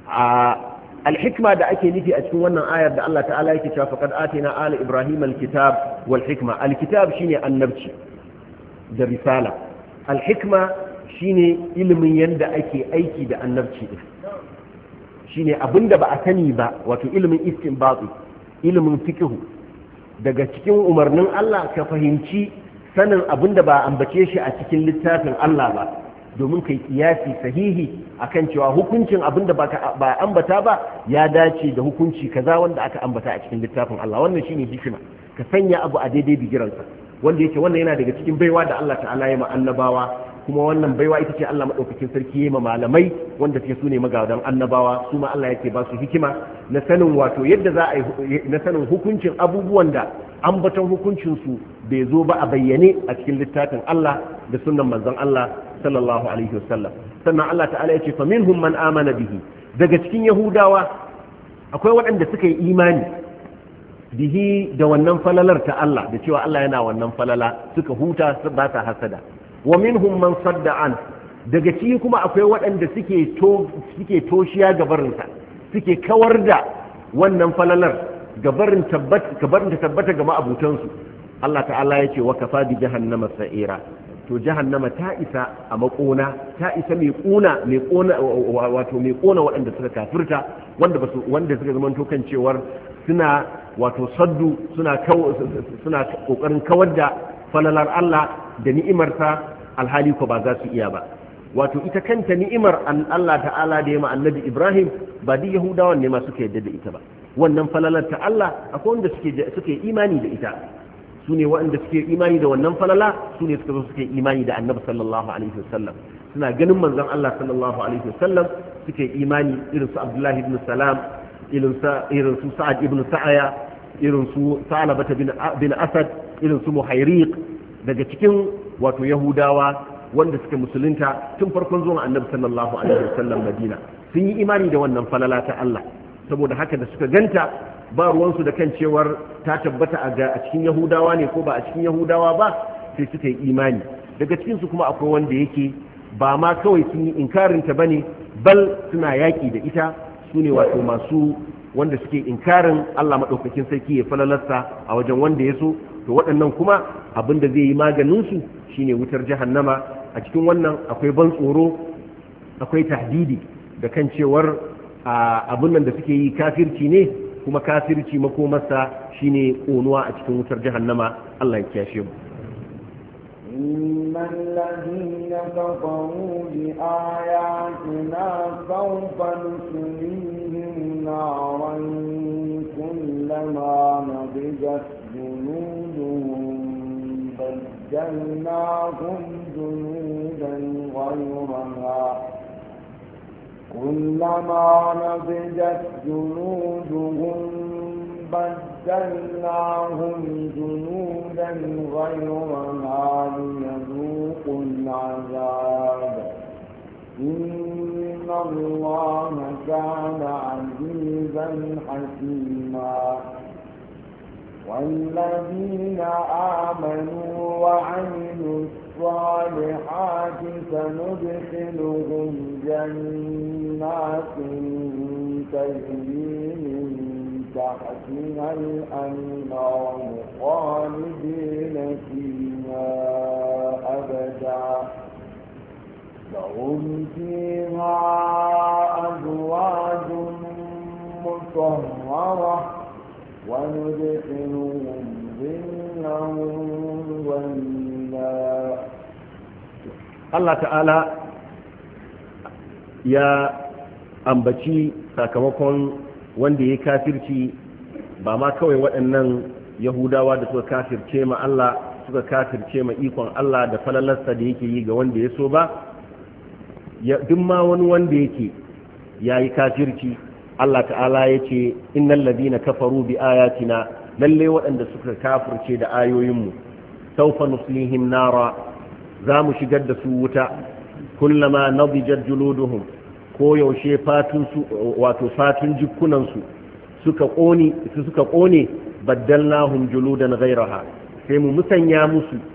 alhikma da ake nufi a cikin wannan ayar da Allah ta'ala yake cewa faqad atina ala ibrahim alkitab wal hikma alkitab shine annabci da risala alhikma shine ilimin yanda ake aiki da annabci din shine abinda ba a sani ba wato ilimin istinbati ilimin fiqh daga cikin umarnin Allah ka fahimci sanin abinda ba ambace shi a cikin littafin Allah ba domin kai kiyasi sahihi akan cewa hukuncin abinda ba ambata ba ya dace da hukunci kaza wanda aka ambata a cikin littafin Allah wannan shine hikima ka sanya abu a daidai bigiransa wanda yake wannan yana daga cikin baiwa da Allah ta'ala ya ma annabawa kuma wannan baiwa ita ce Allah madaukakin sarki ya ma malamai wanda suke sune magadan annabawa su ma Allah yake ba su hikima na sanin wato yadda za a yi na sanin hukuncin abubuwan da ambaton hukuncin su bai zo ba a bayyane a cikin littafin Allah da sunnan manzon Allah sallallahu alaihi wasallam sannan Allah ta'ala ya ce fa minhum man amana bihi daga cikin yahudawa akwai waɗanda suka yi imani bihi da wannan falalar ta Allah da cewa Allah yana wannan falala suka huta ba ta hasada wa minhum man sadda an daga ciki kuma akwai waɗanda suke toshiya gabarinsa suke kawar da wannan falalar gabarin tabbata ga ma'abutansu Allah ta'ala ya ce wa kafa bi jahannama sa'ira to jahannama ta isa a makona ta isa mai kona wato mai kona waɗanda suka kafirta wanda suka zama kan cewar suna wato saddu suna kokarin kawar da falalar Allah da ni'imarsa alhali ko ba za su iya ba wato ita kanta ni'imar Allah ta'ala da ya ma annabi Ibrahim ba duk Yahudawan ne ma suka yadda da ita ba wannan falalar ta Allah akwai wanda suke imani da ita su ne waɗanda suke imani da wannan falala su ne suka zo suke imani da annabi sallallahu alaihi wasallam suna ganin manzon Allah sallallahu alaihi wasallam suke imani irin su Abdullahi ibn Salam irin su Sa'ad ibn Sa'aya irin su Salabata bin Asad irin su Muhayriq daga cikin wato Yahudawa wanda suke musulunta tun farkon zuwan annabi sallallahu alaihi wasallam Madina sun yi imani da wannan falala ta Allah saboda haka da suka ganta ba ruwansu da kan cewar ta tabbata a cikin Yahudawa ne ko ba a cikin Yahudawa ba sai suka yi imani daga cikinsu kuma akwai wanda yake ba ma kawai sun yi inkarinta ba ne bal suna yaƙi da ita su ne wato masu wanda suke inkarin Allah maɗaukakin sarki ya falalarsa a wajen wanda ya so to waɗannan kuma abin da zai yi maganinsu shine wutar jahannama a cikin wannan akwai ban tsoro akwai tahdidi da kan cewar abin nan da suke yi kafirci ne kuma kafirci makomarsa shine ƙonuwa a cikin wutar jahannama Allah ya kiyashe mu إن الذين كفروا بآياتنا سوف نصليهم نارا كلما نضجت جلودهم بدلناهم جلودا غيرها كلما نضجت جلودهم بدلناهم جنودا غيرها ليذوقوا العذاب إن الله كان عزيزا حكيما والذين آمنوا وعملوا الصالحات سندخلهم جنات تجري من تحتها الأنهار خالدين فيها أبدا لهم فيها أزواج مطهرة وندخلهم ظلا ظليلا الله تعالى ya ambaci sakamakon wanda ya kafirci ba ma kawai waɗannan yahudawa da suka kafirce ma Allah suka kafirce ma ikon Allah da falalarsa da yake yi ga wanda ya so ba duk ma wani wanda yake ya yi kafirci Allah ta'ala ya ce innal ladina kafaru bi ayatina lalle waɗanda suka kafirce da ayoyinmu sawfa nuslihim nara za mu shigar da su wuta kullama nadijat juluduhum ko yaushe fatun jikunansu suka ƙone baddalnahum juludan ghayraha sai mu musanya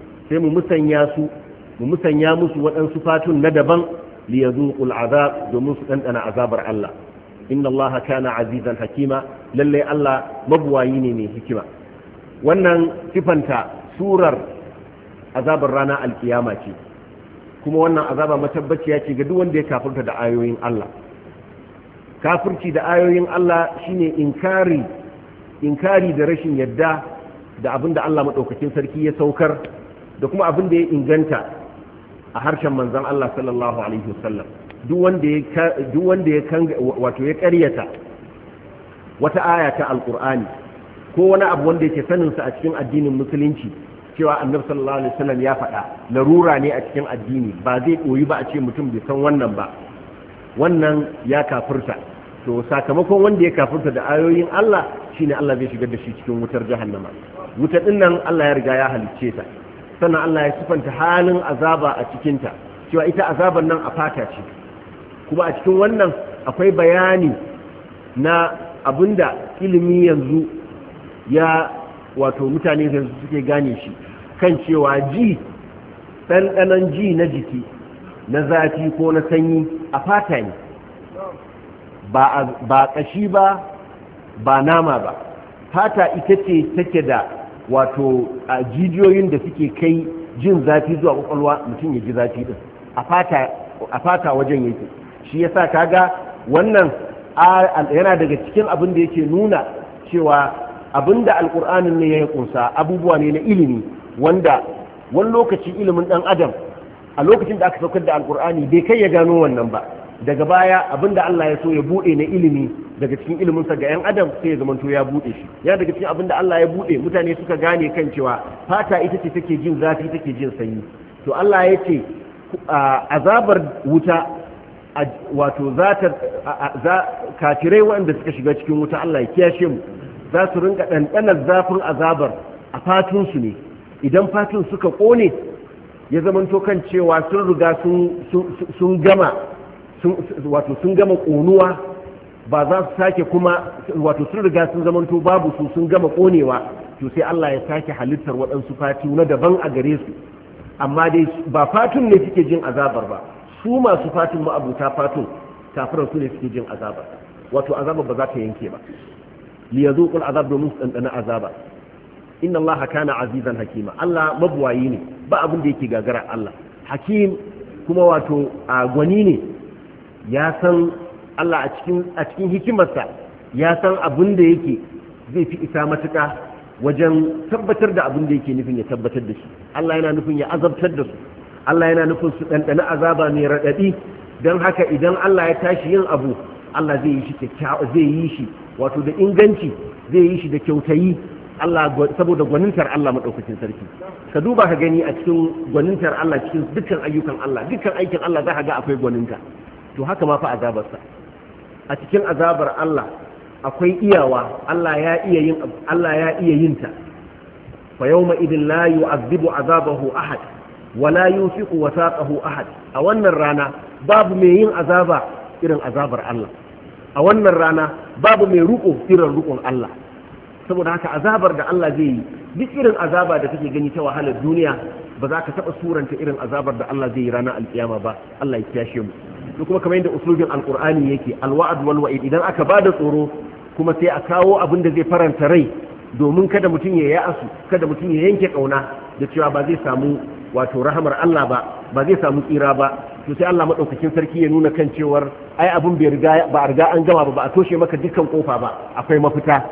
musu waɗansu fatun na daban liyazuqul azab domin su ɗanɗana azabar Allah inna Allah kana azizan hakima lalle Allah mabuwayi ne mai hikima wannan sifanta surar azabar rana alkiyama ce kuma wannan azaba matabbaciya ce ga duk wanda ya kafirta da ayoyin Allah kafirci da ayoyin Allah shine inkari da rashin yadda da abin da Allah madaukakin sarki ya saukar da kuma abin da ya inganta a harshen manzon Allah sallallahu alaihi wasallam duk wanda ya wato ya ƙaryata wata aya ta alqur'ani ko wani abu wanda yake sanin sa a cikin addinin musulunci cewa annabi sallallahu alaihi wasallam ya faɗa larura ne a cikin addini ba zai koyi ba a ce mutum bai san wannan ba wannan ya kafirta to sakamakon wanda ya kafirta da ayoyin Allah shine Allah zai shigar da shi cikin wutar jahannama wuta din nan Allah ya riga ya halicce ta sannan Allah ya sifanta halin azaba a cikin ta cewa ita azaban nan a fata ce kuma a cikin wannan akwai bayani na abinda ilimi yanzu ya wato mutane yanzu suke gane shi kan cewa ɗanɗanon ji na jiki na zafi ko na sanyi a fata ne ba ƙashi ba nama ba fata ita ce take da wato a jijiyoyin da suke kai jin zafi zuwa ƙwaƙwalwa mutum ya ji zafi ɗin a fata wajen yake shi yasa kaga wannan yana daga cikin abin da yake nuna cewa abinda alkur'anin ne ya kunsa abubuwa ne na ilimi wanda wani lokaci ilimin dan adam a lokacin da aka saukar da alkur'ani bai kai ya gano wannan ba daga baya abinda Allah ya so ya bude na ilimi daga cikin iliminsa ga yan adam sai ya zamanto ya bude shi ya daga cikin abinda Allah ya bude mutane suka gane kan cewa fata ita ce take jin zafi take jin sanyi to Allah ya ce azabar wuta wato kafirai waɗanda suka shiga cikin wuta Allah ya kiyashe mu za su rinka ɗanɗanar zafin azabar a fatunsu ne idan fatun suka ƙone ya zamanto kan cewa sun riga sun gama ƙonuwa ba za su sake kuma wato sun riga sun zamanto babu sun gama ƙonewa to sai Allah ya sake halittar waɗansu fatu na daban a gare su amma dai ba fatun ne suke jin azabar ba su masu fatun ma'abuta fatun kafiran su ne suke jin azabar wato azabar ba za ta yanke ba liyazuqul azab domin su dandana azaba inna allaha kana azizan hakima Allah mabuwayi ne ba abin da yake gagara Allah hakim kuma wato gwani ne ya san Allah a cikin hikimarsa ya san abin da yake zai fi isa matuƙa wajen tabbatar da abin da yake nufin ya tabbatar da shi Allah yana nufin ya azabtar da su Allah yana nufin su dandana azaba mai raɗaɗi don haka idan Allah ya tashi yin abu Allah zai yi shi kyakkyawa zai yi shi wato da inganci zai yi shi da kyautayi Allah saboda gwanintar Allah madaukakin sarki ka duba ka gani a cikin gwanintar Allah cikin dukkan ayyukan Allah dukkan aikin Allah za ka ga akwai gwaninta to haka ma fa azabarsa a cikin azabar Allah akwai iyawa Allah ya iya yin ta fa yawma idin la yu'adhibu azabahu ahad wa la yusiqu wasaqahu ahad a wannan rana babu mai yin azaba irin azabar Allah a wannan rana babu mai ruko irin rukun Allah saboda haka azabar da Allah zai yi duk irin azaba da kake gani ta wahalar duniya ba za ka taɓa suranta irin azabar da Allah zai yi ranar alkiyama ba Allah ya kiyashe mu to kuma kamar yadda usulun alqur'ani yake alwa'd wal wa'id idan aka bada tsoro kuma sai a kawo abin da zai faranta rai domin kada mutum ya ya'asu kada mutum ya yanke kauna da cewa ba zai samu wato rahamar Allah ba zai samu tsira ba to sai Allah madaukakin sarki ya nuna kan cewar ai abin bai riga ba a riga an gama ba a toshe maka dukkan kofa ba akwai mafita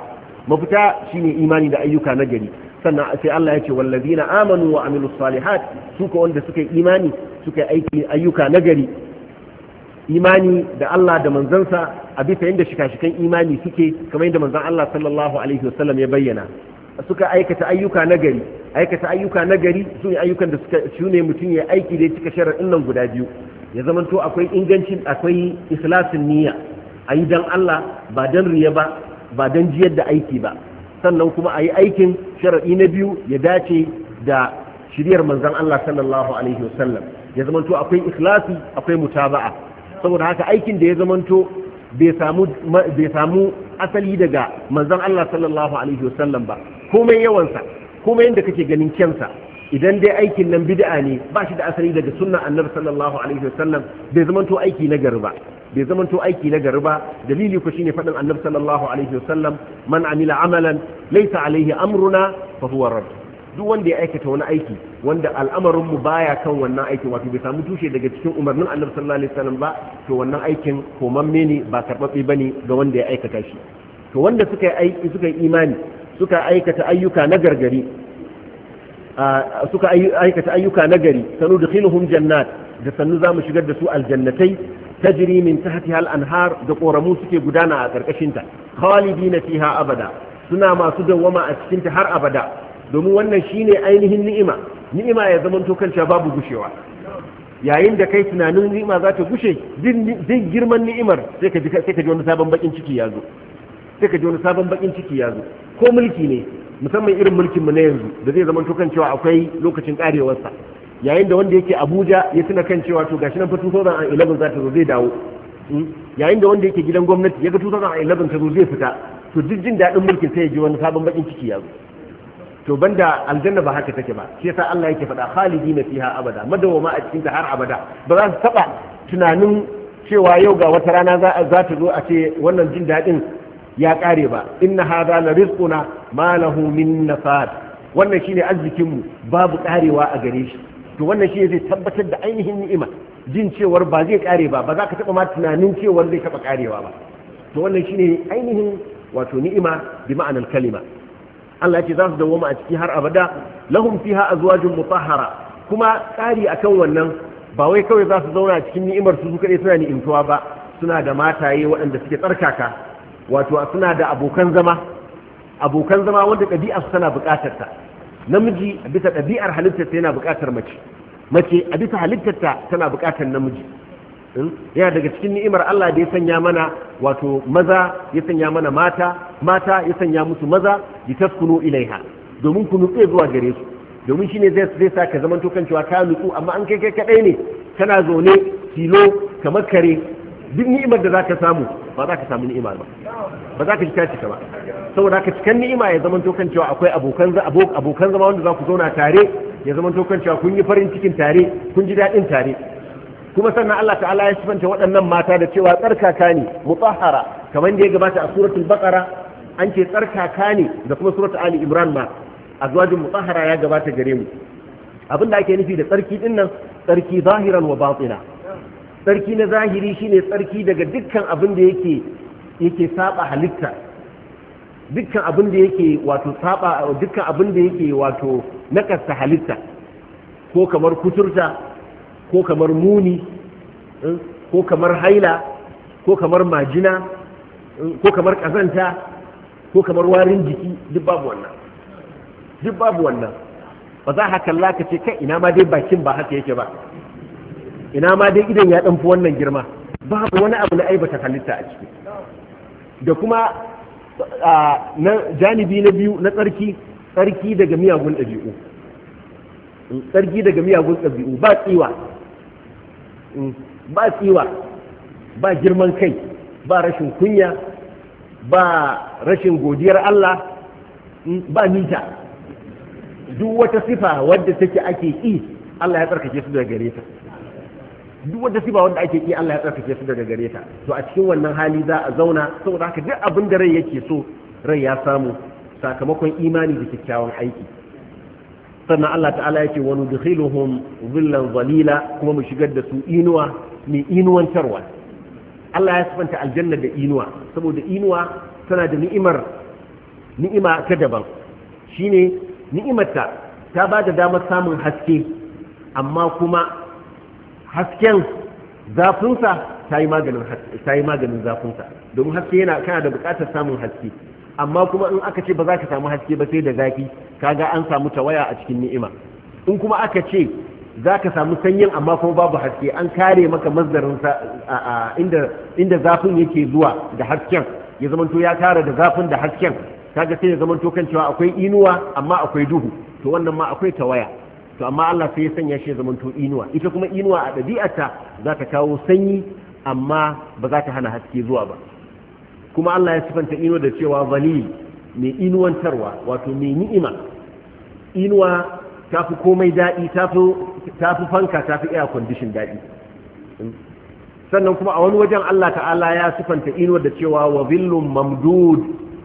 shine imani da ayyuka na gari sannan sai Allah ya ce wallazina amanu wa amilus salihat su ko wanda suka yi imani suka yi aiki ayyuka na gari imani da Allah da manzansa a bisa yadda shika-shikan imani suke kamar yadda manzon Allah sallallahu alaihi wasallam ya bayyana suka aikata ayyuka nagari su ne ayyukan da su ne mutum ya aiki da ya cika sharaɗin nan guda biyu ya zamanto akwai ingancin akwai ikhlasin niyya a yi don Allah ba don riya ba don jiyar da aiki ba sannan kuma a yi aikin sharaɗi na biyu ya dace da shiriyar manzon Allah sallallahu alaihi wasallam ya zamanto akwai ikhlasi akwai mutaba'a saboda haka aikin da ya zamanto bai samu asali daga manzon Allah sallallahu alaihi wasallam ba komai yawansa komai yadda kake ganin kyansa idan dai aikin nan bid'a ne ba shi da asali daga sunnan annabi sallallahu alaihi wasallam bai zamanto aiki na gari ba dalili ko shine faɗin annabi sallallahu alaihi wasallam man amila amalan laysa alaihi amruna fa huwa radd duk wanda ya aikata wani aiki wanda al'amarin mu baya kan wannan aikin wato bai samu tushe daga cikin umarnin annabi sallallahu alaihi wasallam ba to wannan aikin komamme ne ba karbabbe bane ga wanda ya aikata shi to wanda suka yi imani suka aikata ayyuka na gargari sanudkhiluhum jannat da sannu zamu shigar da su aljannatai tajri min tahtiha al-anhar da koramu suke gudana a karkashin ta khalidina fiha abada suna masu dawwama a cikin ta har abada domin wannan shine ainihin ni'ima ya zaman to kanta babu gushewa yayin da kai tunanin ni'ima za ta gushe din girman ni'imar sai ka ji wani sabon bakin ciki ya zo ko mulki ne musamman irin mulkin mu na yanzu da zai zama kan cewa akwai lokacin karewarsa yayin da wanda yake Abuja ya tuna kan cewa to gashi nan fa 2011 za ta zo zai dawo yayin da wanda yake gidan gwamnati ya ga 2011 ta zo zai fita to duk jin daɗin mulkin sai ya ji wani sabon bakin ciki ya zo to banda aljanna ba haka take ba shi yasa Allah yake faɗa khalidina fiha abada madawama a cikin ta har abada ba za su taba tunanin cewa yau ga wata rana za ta zo a ce wannan jin daɗin ya kare ba inna hadha la rizquna ma lahu min nafad wannan shine arzikin mu babu karewa a gare shi to wannan shi zai tabbatar da ainihin ni'ima jin cewar ba zai kare ba za ka taba ma tunanin cewar zai taba karewa ba to wannan shine ainihin wato ni'ima bi ma'anar kalima Allah ya ce za su dawo a ciki har abada lahum fiha azwajun mutahhara kuma tsari akan wannan ba wai kawai za su zauna cikin ni'imar su kadai suna ni'imtuwa ba suna da mataye waɗanda suke tsarkaka wato suna da abokan zama wanda ɗabi'ar su tana buƙatar ta namiji a bisa ɗabi'ar halittarta yana buƙatar mace a bisa halittarta tana buƙatar namiji yana daga cikin ni'imar Allah da ya sanya mana wato maza ya sanya mana mata ya sanya musu maza litaskunu ilaiha domin ku nutse zuwa gare su domin shine zai sa ka zamanto kan cewa ka nutsu amma an kai kadai ne kana zaune tilo kamar kare duk ni'imar da zaka samu ba za ka samu ni'ima ba za ka ji tashi ba saboda haka cikin ni'ima ya zama to kan cewa akwai abokan zama wanda za ku zauna tare ya zama to kan cewa kun yi farin cikin tare kun ji daɗin tare kuma sannan Allah ta'ala ya sifanta waɗannan mata da cewa tsarkaka ne mutahhara kamar da ya gabata a suratul baqara an ce tsarkaka ne da kuma suratul ali imran ma azwajun mutahhara ya gabata gare mu abinda ake nufi da tsarki din nan tsarki zahiran wa batina tsarki na zahiri shine tsarki daga dukkan abin da yake saba halitta dukkan abin da yake wato saba dukkan abin da yake wato nakasta halitta ko kamar kuturta ko kamar muni ko kamar haila ko kamar majina ko kamar kazanta ko kamar warin jiki duk babu wannan ba za ka kalla ka ce kai ina ma dai bakin ba haka yake ba ina ma dai idan ya ɗanfi wannan girma babu wani abu na aibata halitta a ciki da kuma na janibi na biyu na tsarki daga miyagun ɗabi'u ba tsiwa ba girman kai ba rashin kunya ba rashin godiyar Allah ba nita duk wata sifa wadda take ake ƙi Allah ya tsarkake su daga gare ta duk wanda sifa wanda ake ki Allah ya tsarkake su daga gare ta to a cikin wannan hali za a zauna saboda haka duk abin da rai yake so rai ya samu sakamakon imani da kyakkyawan aiki sannan Allah ta'ala yake wa nudkhiluhum dhillan zalila kuma mu shigar da su inuwa mai inuwantarwa Allah ya sifanta aljanna da inuwa saboda inuwa tana da ni'ima ta daban shine ni'imarta ta ba da damar samun haske amma kuma hasken zafinsa ta yi maganin zafinsa, domin haske yana kana da buƙatar samun haske, amma kuma in aka ce ba za ka samu haske ba sai da zafi, kaga an samu tawaya a cikin ni'ima. In kuma aka ce za ka samu sanyin amma kuma babu haske, an kare maka mazdarin inda zafin yake zuwa da hasken ya zamanto ya tara da zafin da hasken, kaga sai ya zamanto kan cewa akwai inuwa amma akwai duhu, to wannan ma akwai tawaya. To amma Allah sai ya sanya shi ya zamanto inuwa, ita kuma inuwa a ɗabi'arta za ta kawo sanyi amma ba za ta hana haske zuwa ba. Kuma Allah ya sifanta inuwa da cewa zalil, mai inuwantarwa, wato mai ni'ima. Inuwa ta fi komai daɗi, ta fi fanka, ta fi air condition daɗi. Sannan kuma a wani wajen Allah ta'ala ya sifanta inuwa da cewa wa zillun mamdud,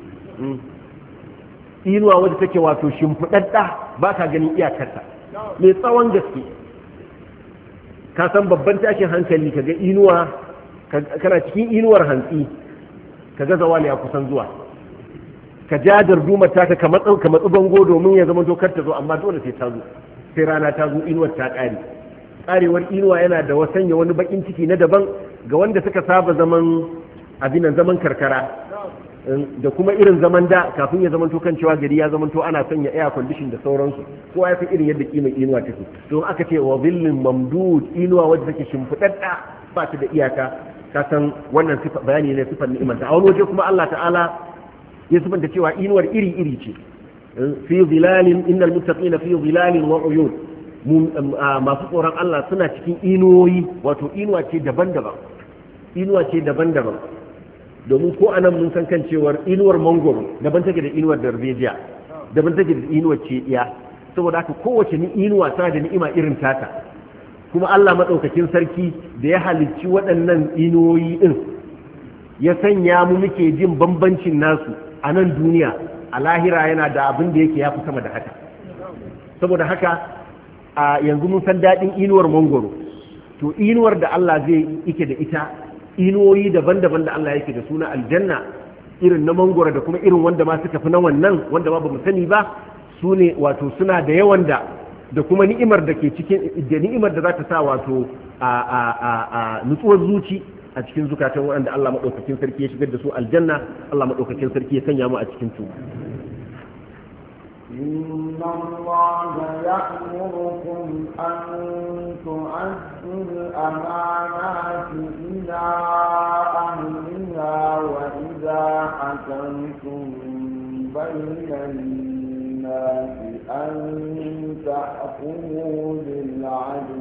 inuwa wadda take wato shimfiɗaɗɗa ba ka ganin iyakarta, mai tsawon gaske. Ka san babban tashin hankali ka ga inuwa, kana cikin inuwar hantsi ka ga zawali a kusan zuwa, ka ja dardumar taka ka matsu bango domin ya zama dokar ta zo, amma dole sai ta zo, sai rana ta zo inuwar ta ƙare. Ƙarewar inuwa yana da wasanya wani bakin ciki na daban ga wanda suka saba zaman abinan zaman karkara da kuma irin zaman da kafin ya zamanto kan cewa gari ya zamanto ana sanya air condition da sauransu, kowa ya san irin yadda kimar inuwa take. To aka ce wa zillin mamdud, inuwa wadda take shimfiɗaɗɗa ba ta da iyaka, ka san wannan bayani ne sifar ni'imanta. A wani waje kuma Allah ta'ala ya sifanta cewa inuwar iri-iri ce, fi zilalin innal muttaqina fi zilalin wa uyun, masu tsoron Allah suna cikin inuwoyi, wato inuwa ce daban-daban, inuwa ce daban-daban. Domin ko anan mun san kan cewar inuwar mangoro daban take da inuwar darbejiya, daban take da inuwar cediya, saboda haka kowace inuwa tana da ni'ima irin tata. Kuma Allah madaukakin sarki da ya halicci waɗannan inuwoyi din ya sanya mu muke jin bambancin nasu a nan duniya, a lahira yana da abin da yake yafi sama da haka. Saboda haka a yanzu mun san daɗin inuwar mangoro, to inuwar da Allah zai yake da ita, inuwoyi daban-daban da Allah yake da suna aljanna, irin na mangoro da kuma irin wanda ma suka fi na wannan wanda ma ba mu sani ba, su ne wato suna da yawan da kuma ni'imar da ke cikin, da ni'imar da za ta sa wato a nutsuwar zuci a cikin zukatan waɗanda Allah maɗaukakin sarki ya shigar da su aljanna. Allah maɗaukakin sarki ya sanya mu a cikin su. إن الله يأمركم أن تؤدوا الأمانات إلى أهلها وإذا حكمتم بين الناس أن تحكموا بالعدل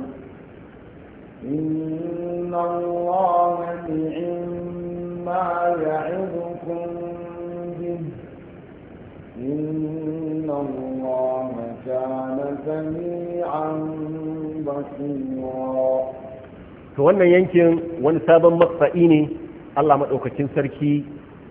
إن الله نعم يعظكم به إن الله كان سميعا بصيرا. to wannan yankin wani sabon matsayi ne Allah maɗaukakin sarki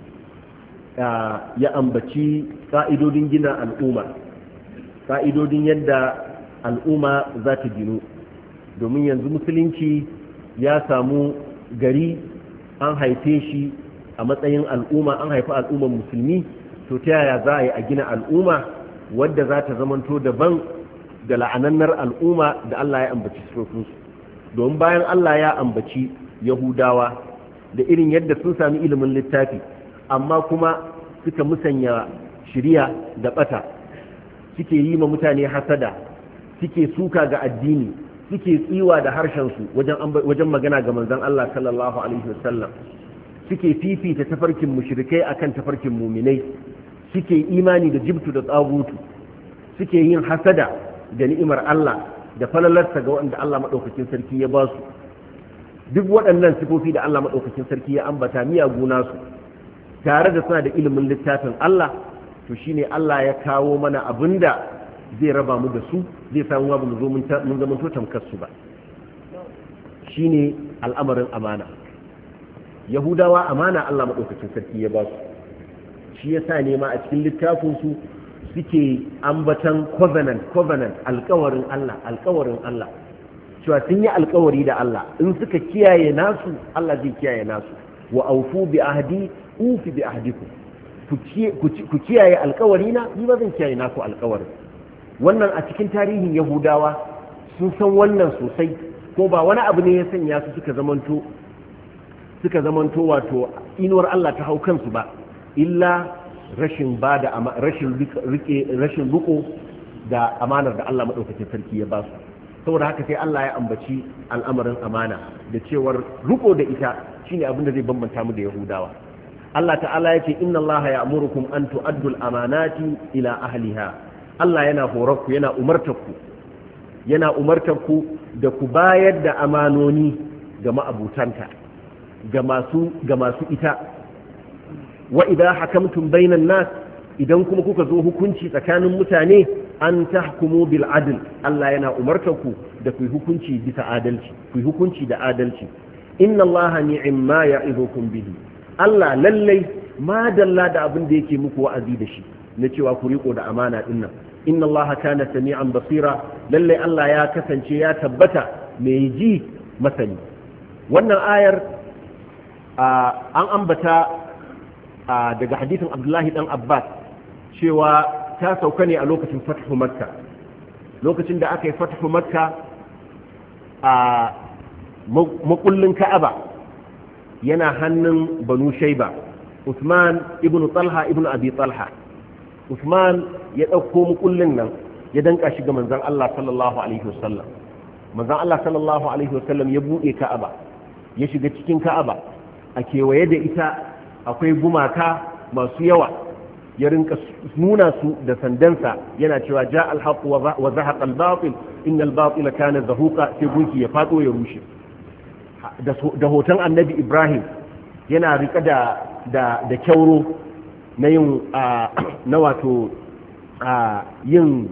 ya ambaci ƙa'idodin gina al'umma, ƙa'idodin yadda al'umma za ta ginu, domin yanzu musulunci ya samu gari an haife shi a matsayin al'umma, an haifi al'ummar musulmi. To ta yaya za a yi a gina al'umma wadda za ta zamanto daban da la'anannar al'umma da Allah ya ambaci sifofinsu? Domin bayan Allah ya ambaci Yahudawa da irin yadda sun sami ilimin littafi amma kuma suka musanya shiriya da bata, suke yi ma mutane hasada, suke suka ga addini, suke tsiwa da harshensu wajen magana ga manzon Allah sallallahu alaihi wasallam, suke fifita tafarkin mushrikai akan tafarkin muminai, suke imani da jibtu da tsagutu, suke yin hasada da ni'imar Allah da falalarsa ga wanda Allah maɗaukakin sarki ya ba su. Duk waɗannan sifofi da Allah maɗaukakin sarki ya ambata miyagu nasu, tare da suna da ilimin littafin Allah, to shine Allah ya kawo mana abinda zai raba mu da su, zai samu wa mun zamanto tamkar su ba. Shine al'amarin amana. Yahudawa amana Allah maɗaukakin sarki ya ba su, shi ya sa nema a cikin littafinsu suke ambatan covenant alkawarin Allah cewa sun yi alkawari da Allah, in suka kiyaye nasu Allah zai kiyaye nasu. Wa aufu bi ahdi ufi bi ahdikum, ku kiyaye alkawari na, ni ba zan kiyaye naku alkawarin. Wannan a cikin tarihin Yahudawa sun san wannan sosai, ko ba wani abu ne ya sanya su suka zamanto suka zamanto wato inuwar Allah ta hau kansu ba illa rashin riko da amanar da Allah madaukakin sarki ya ba su. Saboda haka sai Allah ya ambaci al'amarin amana da cewar riko da ita shine abin da zai bambanta mu da Yahudawa. Allah ta'ala ya ce inna Allah ya'murukum an tu'addu al-amanati ila ahliha. Allah yana horarku yana umartarku da ku bayar da amanoni ga ma'abutanta ga masu ita. Wa idza hakamtum bainan nas, idan kuma kuka zo hukunci tsakanin mutane, an tahkumu bil adl. Allah yana umartarku da ku hukunci bisa adalci, ku hukunci da adalci. Inna Allah ni'ma ya'idukum bihi. Allah lallai ma dalla da abin da yake muku wa'azi da shi na cewa ku riko da amana din nan. Inna Allah kana sami'an basira. Lallai Allah ya kasance ya tabbata mai ji masani. Wannan ayar an ambata daga hadisin Abdullahi dan Abbas cewa ta sauka ne a lokacin fathu Makka. Lokacin da aka yi fathu Makka a makullin Ka'aba yana hannun Banu Shayba, Usman ibn Talha ibn Abi Talha. Usman ya ɗauko makullin nan ya danka shi ga manzon Allah sallallahu alaihi wasallam. Manzon Allah sallallahu alaihi wasallam ya buɗe Ka'aba, ya shiga cikin Ka'aba. A kewaye da ita akwai gumaka masu yawa, ya rinka nuna su da sandansa yana cewa ja al-haqq wa zahaqa al-batil innal batila kana zahuqa, sai gunki ya fado ya rushe. Da hoton annabi Ibrahim yana rika da kyauro na yin na wato yin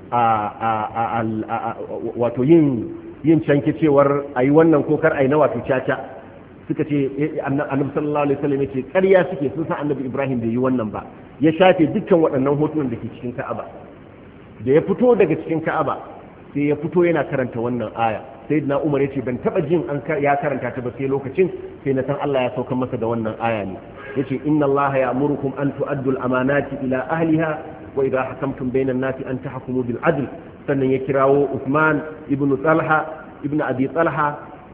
wato yin canke cewar ayi wannan ko kar ayi na wato caca. Suka ce annabi sallallahu alaihi wasallam yace ƙarya suke, sun san annabi Ibrahim bai yi wannan ba. Ya shafe dukkan waɗannan hotunan da ke cikin Ka'aba. Da ya fito daga cikin Ka'aba sai ya fito yana karanta wannan aya. Sayyidina Umar yace ban taba jin ya karanta ta ba sai lokacin, sai na san Allah ya sauka masa da wannan aya ne. Yace inna Allah ya'murukum an tu'addu al-amanati ila ahliha wa idha hakamtum bayna an-nasi an tahkumu bil adl. Sannan ya kirawo Uthman ibn Talha ibn Abi Talha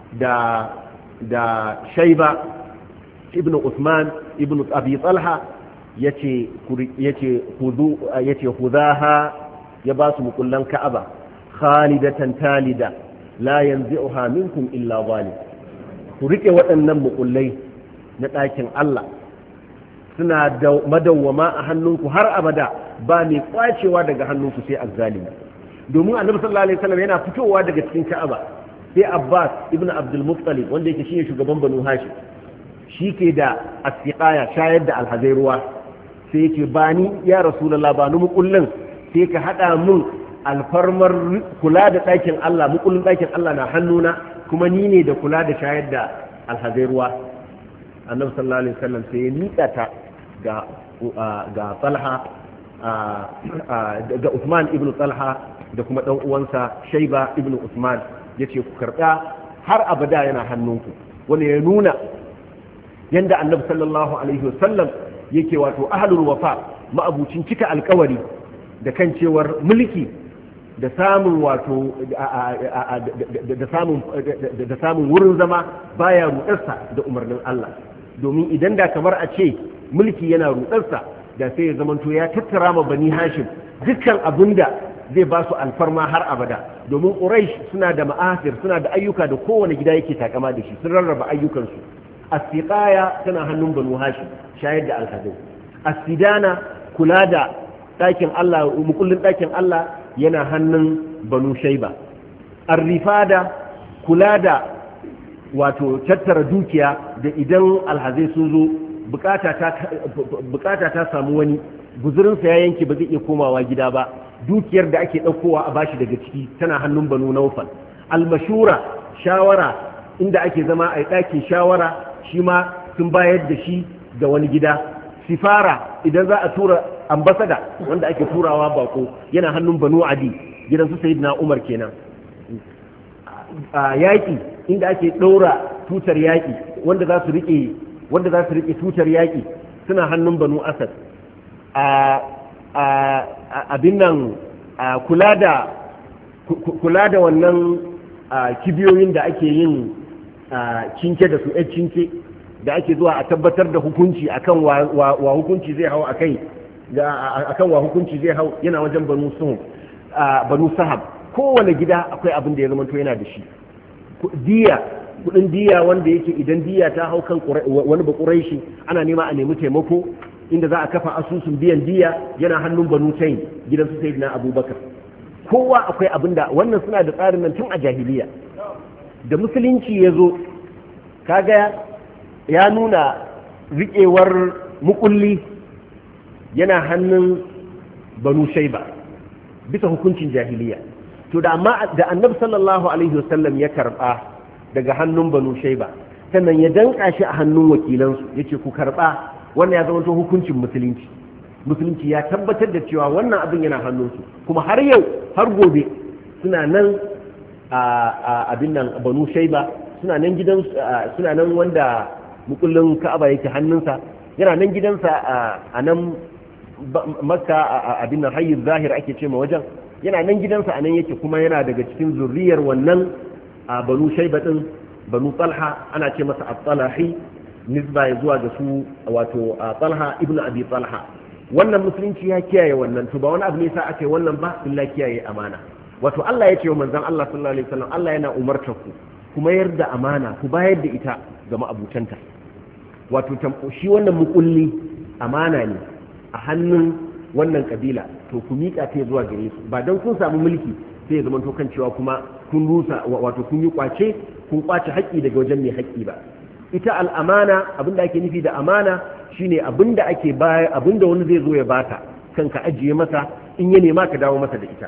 da Shayba ibn Uthman ibn Abi Talha yace khudaha, ya ba su mukullan Ka'aba khalidatan talida la yanzi'uha minkum illa zalim. Ku rike waɗannan mukullai na ɗakin Allah, suna da madawwama a hannunku har abada, ba mai kwacewa daga hannunku sai azzalimi. Domin annabi sallallahu alaihi wasallam yana fitowa daga cikin Ka'aba, sai Abbas ibn Abdul Muttalib wanda yake shine shugaban Banu Hashim, shi ke da asiqaya shayar da alhazai ruwa, sai yake bani ya Rasulullah ba ni mukullin, sai ka hada mun alfarmar kula da ɗakin Allah, mukullin ɗakin Allah na hannuna, kuma ni ne da kula da shayar da alhazai ruwa. Annabi sallallahu alaihi wasallam sai ya miƙa ta ga Talha, ga Uthman ibn Talha da kuma ɗan uwansa Shayba ibn Uthman, yace ku karɓa har abada yana hannunku. Wanda ya nuna yanda Annabi sallallahu alaihi wasallam yake wato ahlul wafa, ma'abucin cika alƙawari da kan cewar mulki da samun wato da samun wurin zama baya rudarsa da umarnin Allah. Domin idan da kamar a ce mulki yana rudarsa, da sai ya zamanto ya tattara ma Bani Hashim dukkan abinda zai ba su alfarma har abada. Domin Quraysh suna da ma'asir, suna da ayyuka da kowane gida yake takama da shi, sun rarraba ayyukansu. As-siqaya tana hannun Banu Hashim, shayar da alhazai. As-sidana, kula da ɗakin Allah, mukullin ɗakin Allah yana hannun Banu Shayba. Ar-rifada, kula da wato tattara dukiya da idan alhazai sun zo bukata ta samu wani guzurinsa ya yanke ba zai iya komawa gida ba, dukiyar da ake ɗaukowa a bashi daga ciki tana hannun Banu Nawfal. Al-mashura, shawara, inda ake zama a ɗakin shawara shi ma sun bayar da shi ga wani gida. Sifara, idan za a tura ambasada wanda ake turawa bako yana hannun Banu Adi, gidan su Sayyidina Umar kenan. Yaƙi, inda ake ɗaura tutar yaƙi wanda za su riƙe tutar yaƙi suna hannun Banu Asad. Abin nan kula da wannan kibiyoyin da ake yin cinke da su, cinke da ake zuwa a tabbatar da hukunci akan wa hukunci zai hau akai akan wa hukunci zai hau yana wajen banu sahab. kowane gida akwai abin da ya zama to yana da shi. Kudin diya wanda yake idan diya ta hau kan wani bakuraishi ana nema a nemi taimako inda za a kafa asusun biyan diya yana hannun banu tayin gidan su sayyidina abubakar. kowa akwai abin da wannan suna da tsarin nan tun a jahiliya. Da musulunci ya zo kaga ya nuna riƙewar mukulli yana hannun banu shaiba bisa hukuncin jahiliya. to da amma da annabi sallallahu alaihi wasallam ya karba daga hannun banu shaiba sannan ya danka shi a hannun wakilansu yace ku karba, wannan ya zama to hukuncin musulunci ya tabbatar da cewa wannan abin yana hannunsu, kuma har yau har gobe suna nan a abin nan banu shaiba suna nan gidan suna nan wanda mukullin ka'aba yake hannunsa yana nan gidansa a nan makka abin nan hayyin zahir ake ce ma wajen, yana nan gidansa a nan yake, kuma yana daga cikin zurriyar wannan banu shaiba din banu talha ana ce masa at-talahi nisba zuwa ga su wato talha ibnu abi talha. wannan musulunci ya kiyaye wannan, to ba wani abu ne sa ake wannan ba illa kiyaye amana. wato Allah ya ce wa manzon Allah sallallahu alaihi wasallam Allah yana umartar ku kuma yarda amana ku bayar da ita ga ma'abutanta. wato shi wannan mukulli amana ne a hannun wannan kabila, to ku miƙa ta zuwa gare su, ba don kun samu mulki sai ya zama to kan cewa kuma kun rusa wato kun yi kwace kun kwace haƙƙi daga wajen mai haƙƙi ba. ita al'amana abinda ake nufi da amana shine abinda ake bayar, abinda wani zai zo ya baka kanka ajiye masa, in ya nema ka dawo masa da ita.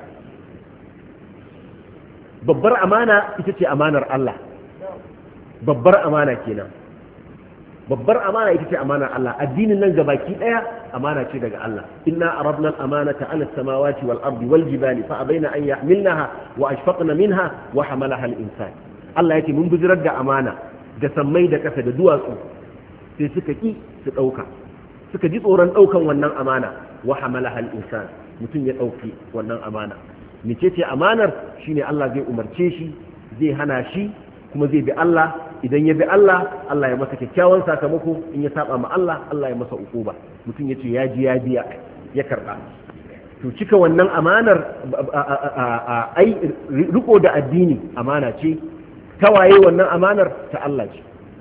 babbar amana ita ce amanar Allah, babbar amana kenan. babbar amana ita ce amanar Allah. addinin nan gabaki daya amana ce daga Allah. inna aradna al-amanata 'ala as-samawati wal ardi wal jibali fa abaina an yahmilnaha wa ashfaqna minha wa hamalaha al-insan. Allah yake mun bijirar da amana da sammai da kasa da duwatsu sai suka ki su dauka, suka ji tsoron daukan wannan amana, wa hamalaha al-insan, mutum ya dauki wannan amana. mecece amanar shine Allah zai umarce shi, zai hana shi, kuma zai bi Allah. idan ya bi Allah, Allah ya masa kyakkyawan sakamako, in ya saba ma Allah, Allah ya masa ukuba. mutum ya ce ya ji ya biya ya karba. to cika wannan amanar ai riko da addini amana ce, tawaye wannan amanar ta Allah ce.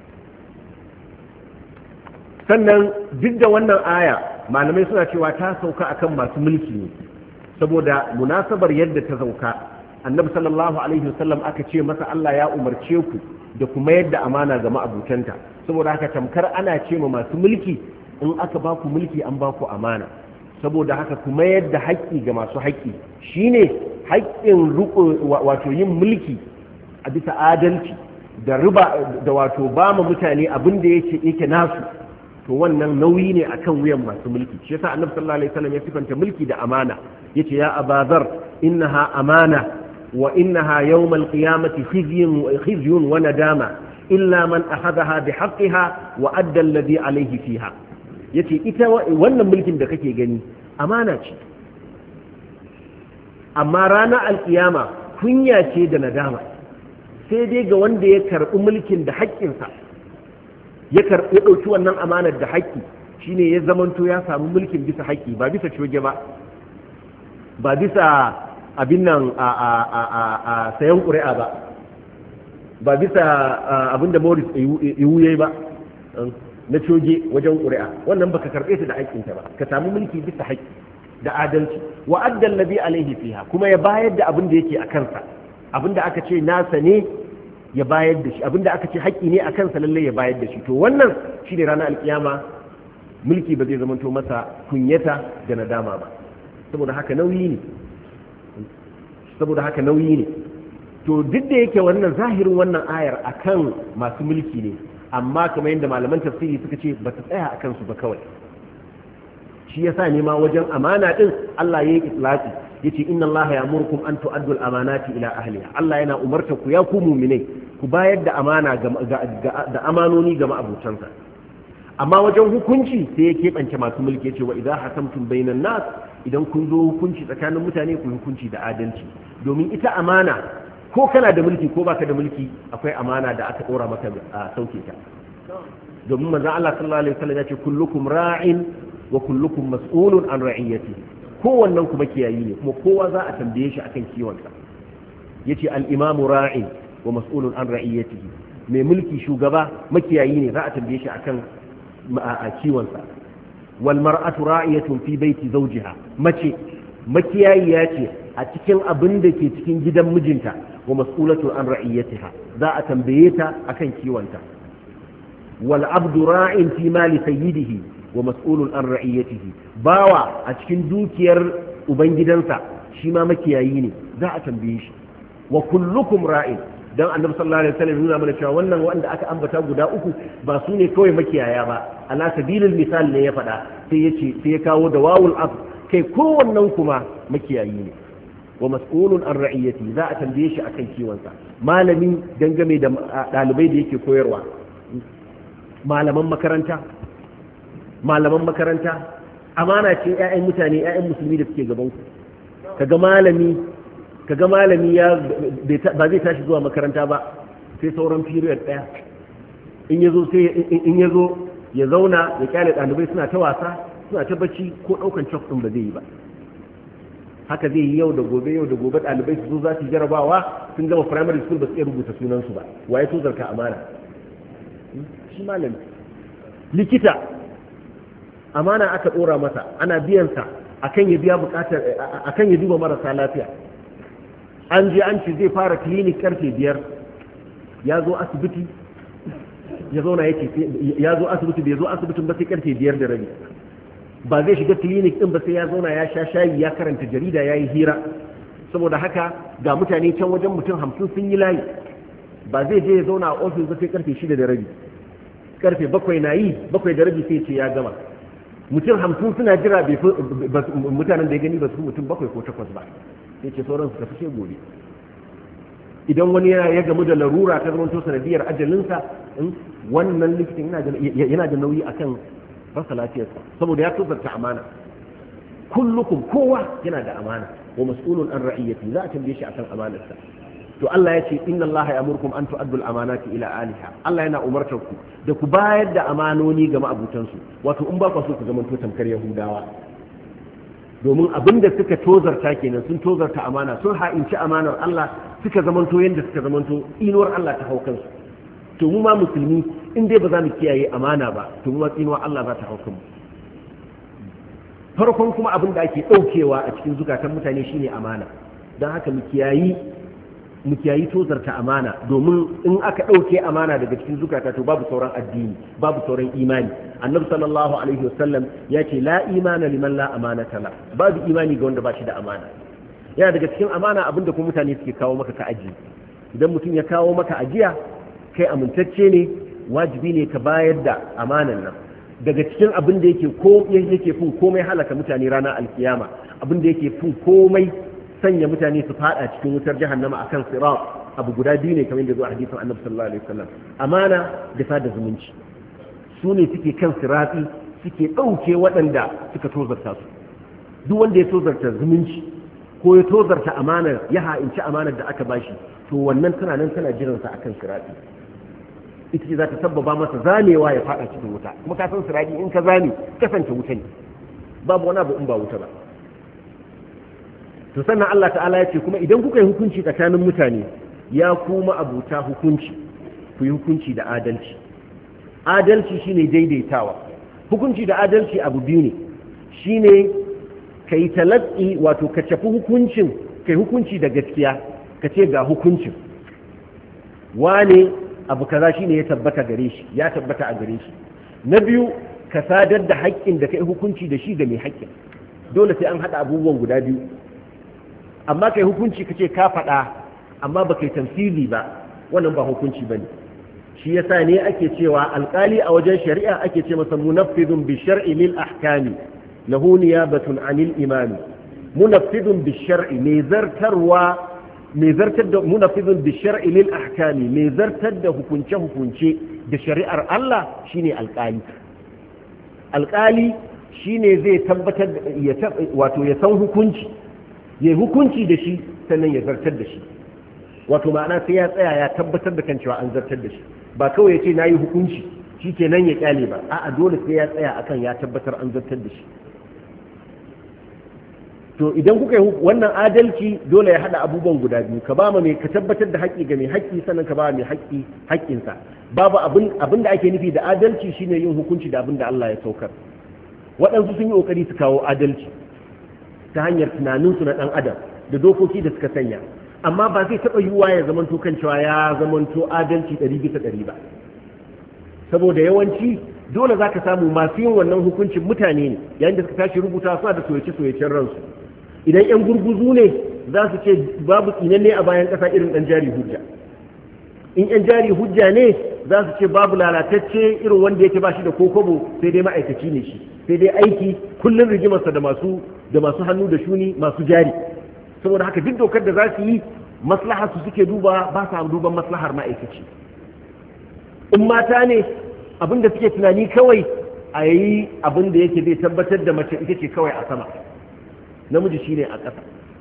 sannan duk da wannan aya malamai suna cewa ta sauka akan masu mulki ne, saboda munasabar yadda ta sauka. annabi sallallahu alaihi wasallam aka ce masa Allah ya umarce ku da kuma yadda amana ga ma'abutanta, saboda haka tamkar ana ce ma masu mulki in aka ba ku mulki an ba ku amana, saboda haka kuma yadda haƙƙi ga masu haƙƙi shine haƙƙin wato yin mulki a bisa adalci da riba da wato ba ma mutane abin da yake nasu, to wannan nauyi ne akan wuyan masu mulki. shi yasa annabi sallallahu alaihi wasallam ya sifanta mulki da amana, yace ya abazar innaha amana wa innaha yawmal qiyamati khizyun wa nadama illa man akhadhaha bihaqqiha wa adda alladhi alayhi fiha. yace ita wannan mulkin da kake gani amana ce, amma ranar alkiyama kunya ce da nadama, sai dai ga wanda ya karbi mulkin da haƙƙinsa, ya ɗauki wannan amanar da haƙƙi, shine ya zamanto ya samu mulkin bisa haƙƙi, ba bisa coge ba bisa abin nan a sayan ƙuri'a ba bisa abin da Morris Iwu ba na coge wajen ƙuri'a. wannan baka karɓe ta da haƙƙinta ba, ka samu mulki bisa haƙƙi da adalci. wa adda alladhi alayhi fiha, kuma ya bayar da abin da yake a kansa, abin da aka ce nasa ne ya bayar da shi, abinda aka ce haƙƙi ne a kansa lalle ya bayar da shi. to wannan shine ranar alkiyama mulki ba zai zamanto masa kunyata da nadama ba, saboda haka nauyi ne. to duk da yake wannan zahirin wannan ayar akan masu mulki ne, amma kamar yadda malaman tafsiri suka ce ba ta tsaya akan su ba kawai. shi yasa ne ma wajen amana din Allah ya yi itlaqi, yace inna Allah ya'murukum an tu'addu al-amanati ila ahliha. Allah yana umarta ku ya ku mu'minai ku bayar da amana da amanoni ga ma'abutansa. amma wajen hukunci sai ya keɓance masu mulki, yace wa idza hakamtum bainan nas, idan kun zo hukunci tsakanin mutane ku hukunci da adalci. domin ita amana ko kana da mulki ko baka da mulki akwai amana da aka dora maka a sauke ta. domin manzon Allah sallallahu alaihi wasallam ya ce kullukum ra'in wa kullukum mas'ulun an ra'iyati, kowannen kuma kiyayi ne kuma kowa za a tambaye shi akan kiwonsa. yace al-imamu ra'in wa mas'ulun an ra'iyatihi, mai mulki shugaba makiyayi ne za a tambaye shi akan kiwonsa. wal mar'atu ra'iyatun fi baiti zawjiha, mace makiyayiya ce a cikin abin da ke cikin gidan mijinta, wa mas'ulatu an ra'iyatiha, za a tambaye ta akan kiwonta. wal abdu ra'in fi mali sayyidihi wa mas'ulun an ra'iyatihi, bawa a cikin dukiyar ubangidansa shi ma makiyayi ne, za a tambaye shi. wa kullukum ra'in, dan annabi sallallahu alaihi wasallam nuna mana cewa wannan wanda aka ambata guda uku ba su ne kawai makiyaya ba, ala sabilil misal ne ya faɗa, sai ya kawo da wawul ab, kai kowannen kuma makiyayi ne. wa mas'ulun an ra'iyati, za a tambaye shi akan kiwonsa. malami dangane da ɗalibai da yake koyarwa, malaman makaranta amana ce. 'ya'yan mutane, 'ya'yan musulmi da suke gaban ku, kaga malami ya ba zai tashi zuwa makaranta ba sai sauran period daya, in yazo ya zauna ya kyale ɗalibai suna ta wasa suna ta bacci, ko ɗaukan chalk ɗin ba zai yi ba. haka zai yi yau da gobe ɗalibai su zo za su jarabawa, sun gama primary school ba su iya rubuta sunansu ba. waye so zarka amana? shi malami. likita amana aka ɗora masa, ana biyansa akan ya biya bukatar, akan ya duba marasa lafiya. an je an ce zai fara clinic karfe 5, ya zo asibiti ya zauna yake, ya zo asibiti bai zo asibitin ba sai karfe 5:30. ba zai shiga clinic din ba sai ya zauna ya sha shayi, ya karanta jarida, ya yi hira. saboda haka ga mutane can wajen mutum 50 sun yi layi, ba zai je ya zauna a ofis ba sai karfe 6:30. karfe 7 na yi, 7:30 sai ce ya gama. mutum 50 suna jira, mutanen da ya gani ba su mutum 7 ko 8 ba, sai ce sauran su tafi sai gobe. idan wani ya gamu da larura ta zama to sanadiyar ajalinsa, wannan likitan yana da nauyi akan rasa lafiyarsa, saboda ya tozarta amana. kullukum, kowa yana da amana, wa mas'ulun an ra'iyati, za a tambaye shi akan amanarsa. to Allah ya ce inna Allah ya'murukum an tu'addu al-amanati ila ahliha, Allah yana umartar ku da ku bayar da amanoni ga ma'abutansu. wato in ba ku so ku zama to tamkar Yahudawa, domin abinda suka tozarta kenan, sun tozarta amana, sun ha'inci amanar Allah, suka zamanto yanda suka zamanto inuwar Allah ta hau kansu. to mu ma musulmi in dai ba za mu kiyaye amana ba, to mu ma inuwar Allah za ta hau kanmu. farkon kuma abin da ake ɗaukewa a cikin zukatan mutane shine amana. don haka mu kiyayi tozarta amana, domin in aka ɗauke amana daga cikin zukata to babu sauran addini, babu sauran imani. annabi sallallahu alaihi wasallam ya ce la imana liman la amanata la, babu imani ga wanda ba shi da amana. yana daga cikin amana abinda kuma mutane suke kawo maka ka aji. idan mutum ya kawo maka ajiya, kai amintacce ne, wajibi ne ka bayar da amanan nan. daga cikin abin da yake fin komai halaka mutane ranar alkiyama, abin da yake fin komai sanya mutane su fada cikin wutar jahannama akan sirat, abu guda biyu ne kamar yadda zuwa hadisin annabi sallallahu alaihi wasallam: amana da sada zumunci. su ne suke kan sirati, suke ɗauke waɗanda suka tozarta su. duk wanda ya tozarta zumunci ko ya tozarta amana, ya ha'inci amanar da aka bashi, to wannan tana nan tana jiransa akan sirati. ita ce za ta sabbaba masa zamewa ya fada cikin wuta. kuma ka san sirati in ka zame kasance wuta ne, babu wani abu in ba wuta ba. to sannan Allah ta'ala ya ce kuma idan kuka yi hukunci tsakanin mutane, ya kuma abuta hukunci, ku yi hukunci da adalci. adalci shine daidaitawa. hukunci da adalci abu biyu ne, shine kai talaqi, wato ka tafi hukuncin, kai hukunci da gaskiya, ka ce ga hukuncin wane abu kaza shine ya tabbata gare shi, ya tabbata a gare shi. na biyu, ka sadar da haƙƙin da kai hukunci da shi ga mai haƙƙin. dole sai an haɗa abubuwan guda biyu. amma kai hukunci kace ka faɗa amma ba kai tamsili ba, wannan ba hukunci bane. shi yasa ne ake cewa alƙali a wajen shari'a ake ce masa munaffidun bi shar'i lil ahkami lahu niyabatun anil imami. munaffidun bi shar'i, mai zartar da munaffidun bi shar'i lil ahkami, mai zartar da hukunce da shari'ar Allah shine alƙali. alƙali shine zai tabbatar, wato ya san hukunci, ya hukunci da shi sannan ya zartar da shi. wato ma'ana sai ya tsaya ya tabbatar da kan cewa an zartar da shi, ba kawai ya ce na yi hukunci shi kenan ya kyale ba, a'a dole sai ya tsaya akan ya tabbatar an zartar da shi. To idan kuka yi wannan adalci dole ya hada abubuwan guda biyu, ka ba mai ka tabbatar da haƙƙi ga mai haƙƙi, sannan ka ba mai haƙƙi haƙƙinsa. Babu abin da ake nufi da adalci shine yin hukunci da abin da Allah ya saukar. Waɗansu sun yi ƙoƙari su kawo adalci ta hanyar tunaninsu na ɗan adam da dokoki da suka sanya, amma ba zai taɓa yiwuwa ya zamanto kan cewa ya zamanto adalci 100% ba, saboda yawanci dole za ka samu masu yin wannan hukuncin mutane ne, yayin da suka tashi rubuta suna da soyace-soyacen ransu. Idan 'yan gurguzu ne za su ce babu tsinanne a bayan ƙasa irin ɗan jari hujja, in 'yan jari hujja ne za su ce babu lalatacce irin wanda yake ba shi da kokobo sai dai ma'aikaci ne shi, sai dai aiki kullum rigimarsa da masu hannu da shuni masu jari. Saboda haka duk dokar da za su yi maslahar su suke duba, ba sa duban maslahar ma'aikaci. In mata ne abin da suke tunani kawai a yi abin da yake zai tabbatar da mace ita ce kawai a sama, namiji shine a ƙasa.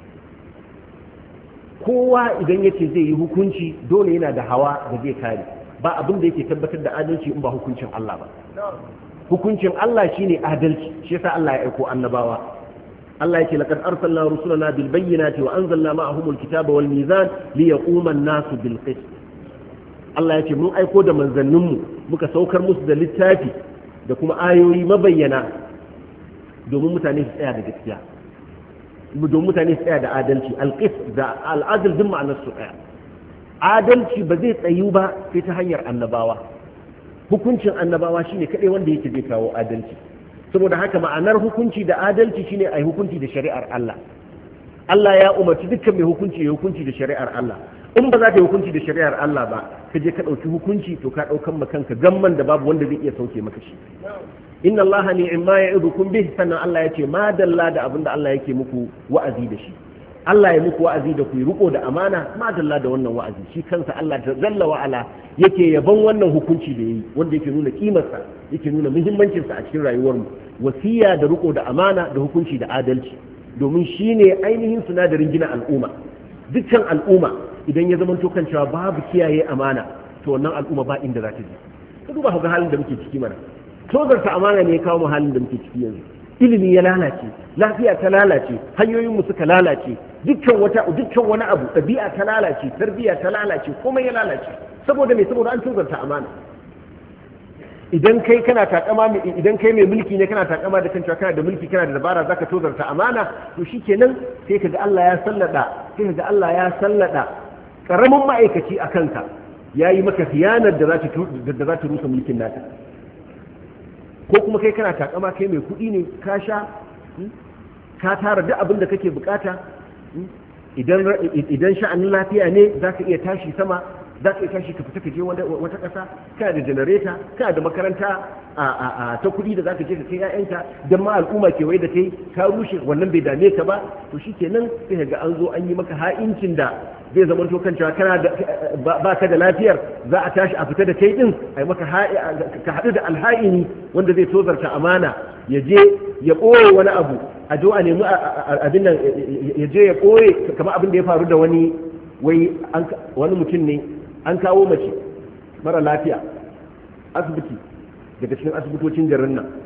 Kowa idan yake zai yi hukunci dole yana da hawa da zai kare, ba abin da yake tabbatar da adalci in ba hukuncin Allah ba. Hukuncin Allah shine adalci, shi yasa Allah ya aiko annabawa. Allah yake laqad arsalna rusulana bil bayyinati wa anzalna ma'ahum al kitaba wal mizan liyaquma an-nasu bil qist. Allah yake mun aiko da manzanninmu muka saukar musu da littafi da kuma ayoyi mabayyana domin mutane su tsaya da gaskiya, domin mutane su tsaya da adalci. Al-qist da al-adl din ma'anar su tsaya. Adalci ba zai tsayu ba sai ta hanyar annabawa. Hukuncin annabawa shine kadai wanda yake zai kawo adalci. Saboda haka ma'anar hukunci da adalci shine ai hukunci da shari'ar Allah. Allah ya umarci dukkan mai hukunci ya hukunci da shari'ar Allah. In ba za ka yi hukunci da shari'ar Allah ba, ka je ka ɗauki hukunci to ka ɗaukan ma kanka gamman da babu wanda zai iya sauke maka shi. Inna Allah ni'ma ya'idukum bih, sannan Allah ya ce ma dalla da abinda Allah yake muku wa'azi da shi. Allah ya muku wa'azi da ku riko da amana, ma dalla da wannan wa'azi. Shi kansa Allah jalla wa ala yake yaban wannan hukunci da yayi, wanda yake nuna kimarsa, yake nuna muhimmancinsa a cikin rayuwarmu. Wasiya da riko da amana da hukunci da adalci, domin shine ainihin sinadarin gina al'umma. Dukkan al'umma idan ya zamanto kan cewa babu kiyaye amana, to wannan al'umma ba inda za ta je. Ka duba ga halin da muke ciki mana. Tozarta amana ne ya kawo mu halin da muke ciki yanzu. Ilimi ya lalace, lafiya ta lalace, hanyoyinmu suka lalace, dukkan wani abu, ɗabi'a ta lalace, tarbiyya ta lalace, komai ya lalace. Saboda me? Saboda an tozarta amana. Idan kai mai mulki ne kana takama da kanka kana da mulki kana da dabara zaka tozarta amana, to shikenan sai kaga Allah ya sallada karamin ma'aikaci a kanka yayi maka khiyanar da za ta rusa mulkin naka. Ko kuma kai kana takama kai mai kuɗi ne, ka sha ka tara duk abin da kake bukata, idan sha'anin lafiya ne zaka iya tashi sama, za ka iya tashi ka fita ka je wata ƙasa, kana da janareta, kana da makaranta ta kuɗi da za ka je ka kai 'ya'yanka, don ma al'umma kewaye da kai ka rushe wannan bai dame ka ba, to shi kenan sai ga an zo an yi maka ha'incin da zai zama to kan cewa kana da ba ka da lafiyar za a tashi a fita da kai din a yi maka ka haɗu da alha'ini wanda zai tozarta amana, ya je ya ɓoye wani abu a jo a nemi abin nan, ya je ya ɓoye kamar abin da ya faru da wani mutum ne an kawo mace mara lafiya asibiti daga cikin asibitocin garin nan,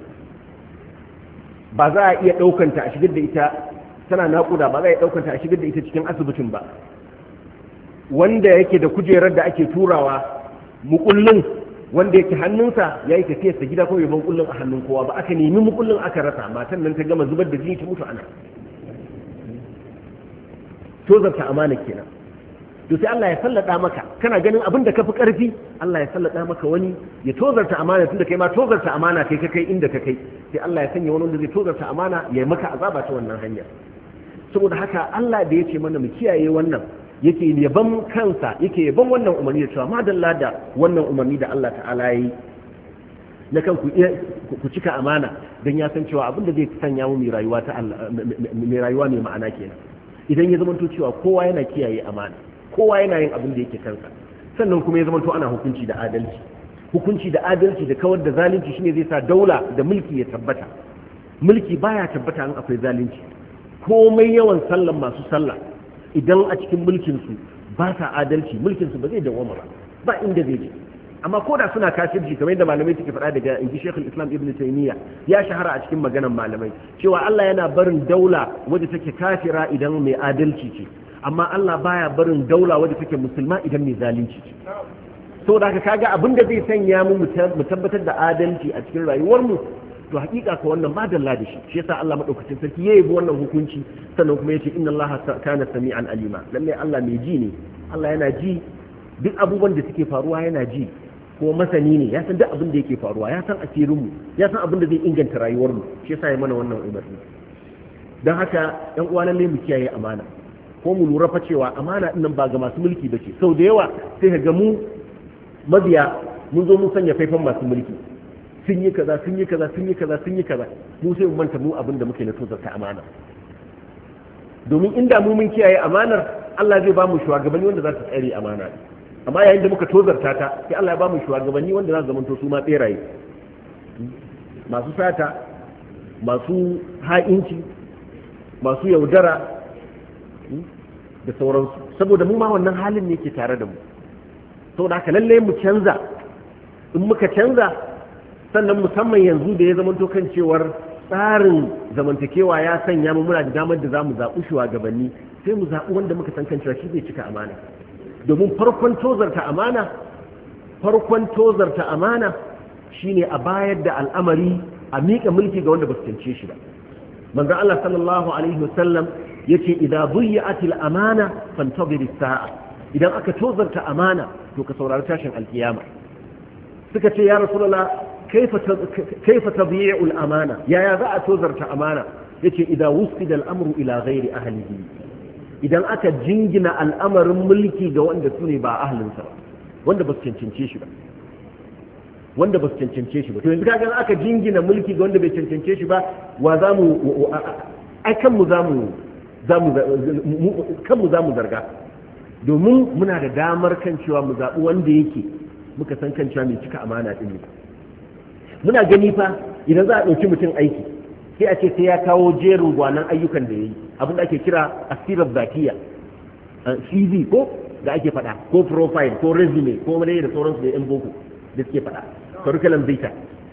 ba za a iya ɗaukanta a shigar da ita, tana naƙuda ba za a iya ɗaukanta a shigar da ita cikin asibitin ba. Wanda yake da kujerar da ake turawa mukullin wanda yake hannunsa ya yi tafiyarsa gida ko yaban kullun a hannun kowa ba, aka nemi mukullin aka rasa, matan nan ta gama zubar da jini ta mutu ana. Tozarta amana kenan. To sai Allah ya sallada maka, kana ganin abin da kafi karfi, Allah ya sallada maka wani ya tozarta amana, tunda kai ma tozarta amana kai inda ka kai, sai Allah ya sanya wani wanda zai tozarta amana ya maka azaba ta wannan hanya. Saboda haka Allah da yace mana mu kiyaye wannan, yake yaban kansa, yake yaban wannan umarni da cewa madalla da wannan umarni da Allah ta'ala yayi na kan ku cika amana, dan ya san cewa abin da zai sanya mu mai rayuwa ta Allah, mai rayuwa mai ma'ana kenan. Idan ya zamanto cewa kowa yana kiyaye amana, kowa yana yin abin da yake kansa, sannan kuma ya zama to ana hukunci da adalci da kawar da zalunci, shine zai sa daula da mulki ya tabbata. Mulki baya tabbata in akwai zalunci. Komai yawan sallan masu sallah idan a cikin mulkin su ba sa adalci, mulkin su ba zai dawoma ba inda zai je. amma ko da suna kafirci kamar yadda malamai suke faɗa daga inji Sheikhul Islam Ibn Taymiyyah ya shahara a cikin maganan malamai cewa Allah yana barin daula wadda take kafira idan mai adalci ce amma Allah baya barin daula wadda take musulma idan mai zalunci ce saboda haka kaga abin da zai sanya mu tabbatar da adalci a cikin rayuwar mu to hakika ka wannan ba dalla da shi yasa Allah madaukakin sarki yayi bi wannan hukunci sannan kuma yace inna Allah kana sami'an alima lalle Allah mai ji ne Allah yana ji duk abubuwan da suke faruwa yana ji ko masani ne ya san duk abin da yake faruwa ya san asirinmu ya san abin da zai inganta rayuwarmu shi yasa ya mana wannan umarni don haka ɗan uwa lalle mu kiyaye amana ko mu lura fa cewa amana din nan ba ga masu mulki bace sau da yawa sai ka ga mu mabiya mun zo mun sanya faifan masu mulki sun yi kaza sun yi kaza sun yi kaza sun yi kaza mu sai mu manta mu abin da muke na tozarta amana domin inda mu mun kiyaye amanar Allah zai ba mu shugabanni wanda za su tsare amana amma yayin da muka tozarta ta sai Allah ya ba mu shugabanni wanda za su zamanto su ma beraye masu sata masu ha'inci masu yaudara da sauransu saboda mu ma wannan halin ne ke tare da mu saboda haka lalle mu canza in muka canza sannan musamman yanzu da ya zamanto kan cewar tsarin zamantakewa ya sanya mu muna da damar da za mu zaɓi shugabanni sai mu zaɓi wanda muka san kan cewa shi zai cika amana domin farkon tozarta amana shine a bayar da al'amari a miƙa mulki ga wanda ba su cance shi ba manzo Allah sallallahu alaihi wasallam yace idza dhiyat al-amana fantazir as-sa'a idan aka tozarta amana to ka saurari tashin alkiyama suka ce ya rasulullah kaifa tadhi'u al-amana ya za a tozarta amana yace idza wusida al-amru ila ghairi ahlihi idan aka jingina al'amarin mulki ga wanda su ne ba ahlinsa ba wanda ba su cancance shi ba to yanzu kaga aka jingina mulki ga wanda bai cancance shi ba wa za mu ai kanmu za mu zarga domin muna da damar kan cewa mu zaɓi wanda yake muka san kan cewa mai cika amana ɗin ne muna gani fa idan za a ɗauki mutum aiki sai a ce sai ya kawo jerin gwanan ayyukan da ya yi abin da ake kira asirar zakiya cv ko da ake faɗa ko profile ko resume ko wani da sauransu da yan boko da suke faɗa curriculum vitae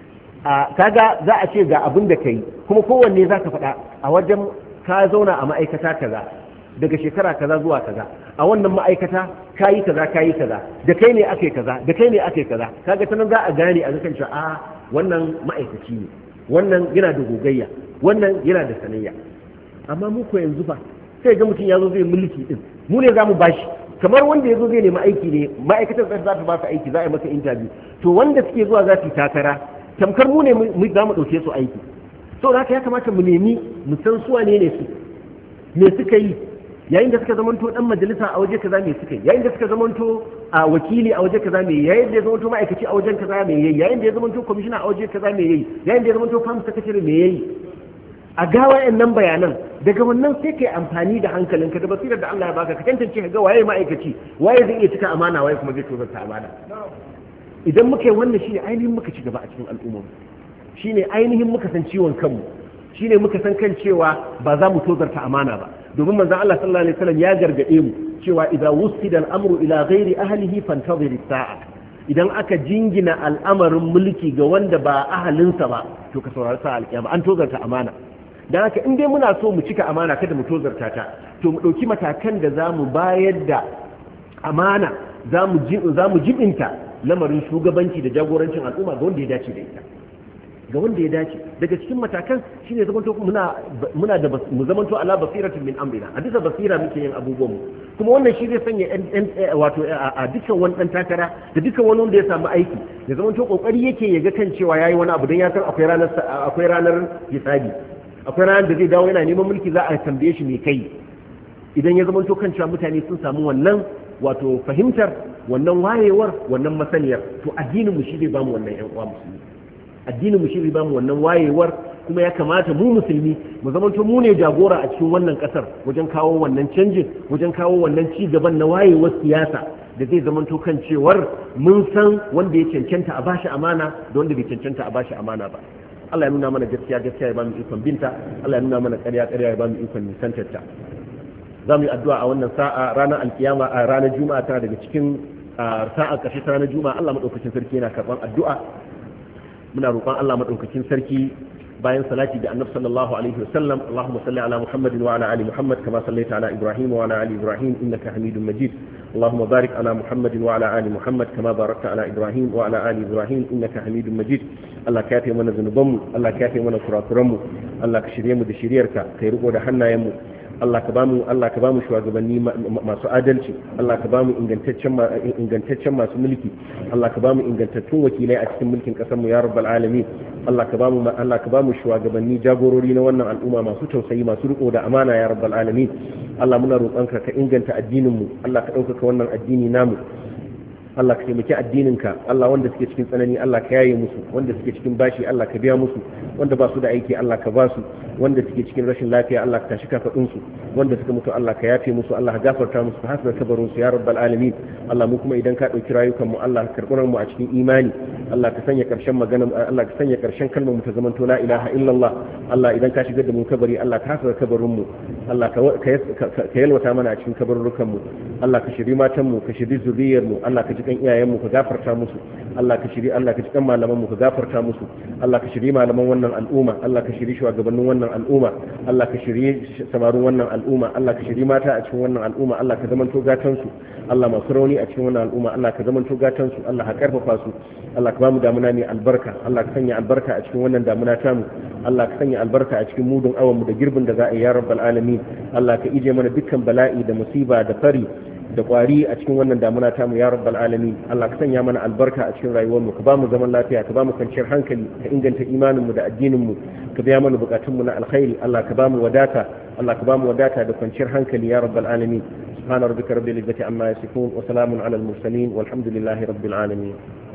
kaga za a ce ga abin da ka yi kuma kowanne za ka faɗa a wajen ka zauna a ma'aikata kaza daga shekara kaza zuwa kaza a wannan ma'aikata ka yi kaza da kai ne aka yi kaza kaga ta nan za a gane a zakan cewa a wannan ma'aikaci ne wannan yana da gogayya wannan yana da sanayya amma mu ko yanzu fa sai ga mutum ya zo zai mulki din mu ne za mu bashi kamar wanda ya zo zai nemi aiki ne ma'aikatar za ta ba su aiki za a yi masa interview to wanda suke zuwa za su yi takara tamkar mu ne za mu ɗauke su aiki so da haka ya kamata mu nemi mu san su wane ne su me suka yi yayin da suka zamanto dan majalisa a waje kaza me suka yi yayin da suka zamanto a wakili a waje kaza me yayin da ya zamanto ma'aikaci a wajen kaza me yayi yayin da ya zamanto commissioner a waje kaza me yayi yayin da ya zamanto farm secretary me yayi a ga wayannan bayanan daga wannan sai kai amfani da hankalinka da basirar da Allah ya baka ka tantance ka ga waye ma'aikaci waye zai iya cika amana waye kuma zai tozarta amana idan muka yi wannan shine ainihin muka ci gaba a cikin al'umma shine ainihin muka san ciwon kanmu shine muka san kan cewa ba za mu tozarta amana ba domin manzon Allah sallallahu alaihi wasallam ya gargade mu cewa idza wusida al-amru ila ghairi ahlihi fantazir as-sa'a idan aka jingina al'amarin mulki ga wanda ba ahalinsa ba to ka saurari sa alƙiyama an tozarta amana dan haka in dai muna so mu cika amana kada mu tozarta ta to mu dauki matakan da za mu bayar da amana za mu jibinta lamarin shugabanci da jagorancin al'umma ga wanda ya dace da ita ga wanda ya dace daga cikin matakan shine zamanto muna da mu zamanto ala basiratin min amrina a bisa basira muke yin abubuwan mu kuma wannan shi zai sanya wato a dukkan wani dan takara da dukkan wani wanda ya samu aiki ya zamanto kokari yake ya ga kan cewa yayi wani abu dan ya san akwai ranar hisabi akwai ranar da zai dawo yana neman mulki za a tambaye shi me kai idan ya zamanto kan cewa mutane sun samu wannan wato fahimtar wannan wayewar wannan masaniyar to addinin mu shi zai bamu wannan ƴan uwa musulmi addinin mu shi ba mu wannan wayewar kuma ya kamata mu musulmi mu zamanto mu ne jagora a cikin wannan kasar wajen kawo wannan canjin wajen kawo wannan ci gaban na wayewar siyasa da zai zamanto kan cewar mun san wanda ya cancanta a bashi amana da wanda bai cancanta a bashi amana ba Allah ya nuna mana gaskiya gaskiya ya ba mu ikon binta Allah ya nuna mana ƙarya ƙarya ya ba mu ikon nisantarta za mu yi addu'a a wannan sa'a ranar alkiyama a ranar juma'a tana daga cikin sa'a ƙarshe ta ranar juma'a Allah madaukakin sarki yana karban addu'a muna roƙon Allah madaukakin sarki bayan salati da annabi sallallahu alaihi wasallam Allahumma salli ala Muhammadin wa ala ali Muhammad kama sallaita ala Ibrahim wa ala ali Ibrahim innaka Hamidum Majid Allahumma barik ala Muhammadin wa ala ali Muhammad kama barakta ala Ibrahim wa ala ali Ibrahim innaka Hamidum Majid Allah ka yafe mana zanubanmu Allah ka yafe mana kurakuranmu Allah ka shirye mu da shiryarka kai riko da hannayenmu Allah ka bamu shugabanni masu adalci Allah ka bamu ingantaccen masu mulki Allah ka bamu ingantattun wakilai a cikin mulkin kasar mu ya rabbal alamin Allah ka bamu shugabanni jagorori na wannan al'umma masu tausayi masu riko da amana ya rabbal alamin Allah muna roƙonka ka inganta addinin mu Allah ka ɗaukaka wannan addini namu Allah ka taimaki addininka Allah wanda suke cikin tsanani Allah ka yaye musu wanda suke cikin bashi Allah ka biya musu wanda ba su da aiki Allah ka ba su wanda suke cikin rashin lafiya Allah ka tashi kafadun su wanda suka mutu Allah ka yafe musu Allah ka gafarta musu ka hasana kabarin su ya rabbal alamin Allah mu kuma idan ka dauki rayukan mu Allah ka karɓi mu a cikin imani Allah ka sanya karshen magana Allah ka sanya karshen kalmar mu ta zamanto la ilaha illallah Allah idan ka shigar da mu kabari Allah ka hasana kabarin mu Allah ka yalwata mana a cikin kabarurukan mu Allah ka shiri matan mu ka shiri zuriyar mu Allah ka kan iyayen mu ka gafarta musu Allah ka shiri Allah ka ci kan malaman mu ka gafarta musu Allah ka shiri malaman wannan al'umma Allah ka shiri shugabannin wannan al'umma Allah ka shiri samarin wannan al'umma Allah ka shiri mata a cikin wannan al'umma Allah ka zamanto gatan su Allah masu rauni a cikin wannan al'umma Allah ka zamanto gatan su Allah ka karfafa su Allah ka bamu damuna mai albarka Allah ka sanya albarka a cikin wannan damuna tamu Allah ka sanya albarka a cikin mudun awan mu da girbin da za a yi ya rabbal alamin Allah ka ije mana dukkan bala'i da musiba da fari da kwari a cikin wannan damuna tamu ya rabbal alamin Allah ka sanya mana albarka a cikin rayuwar mu ka ba mu zaman lafiya ka ba mu kwanciyar hankali ka inganta imanin mu da addinin mu ka biya mana bukatun mu na alkhairi Allah ka ba mu wadata Allah ka ba mu wadata da kwanciyar hankali ya rabbal alamin subhana rabbika rabbil izzati amma yasifun wa salamun alal mursalin walhamdulillahi rabbil alamin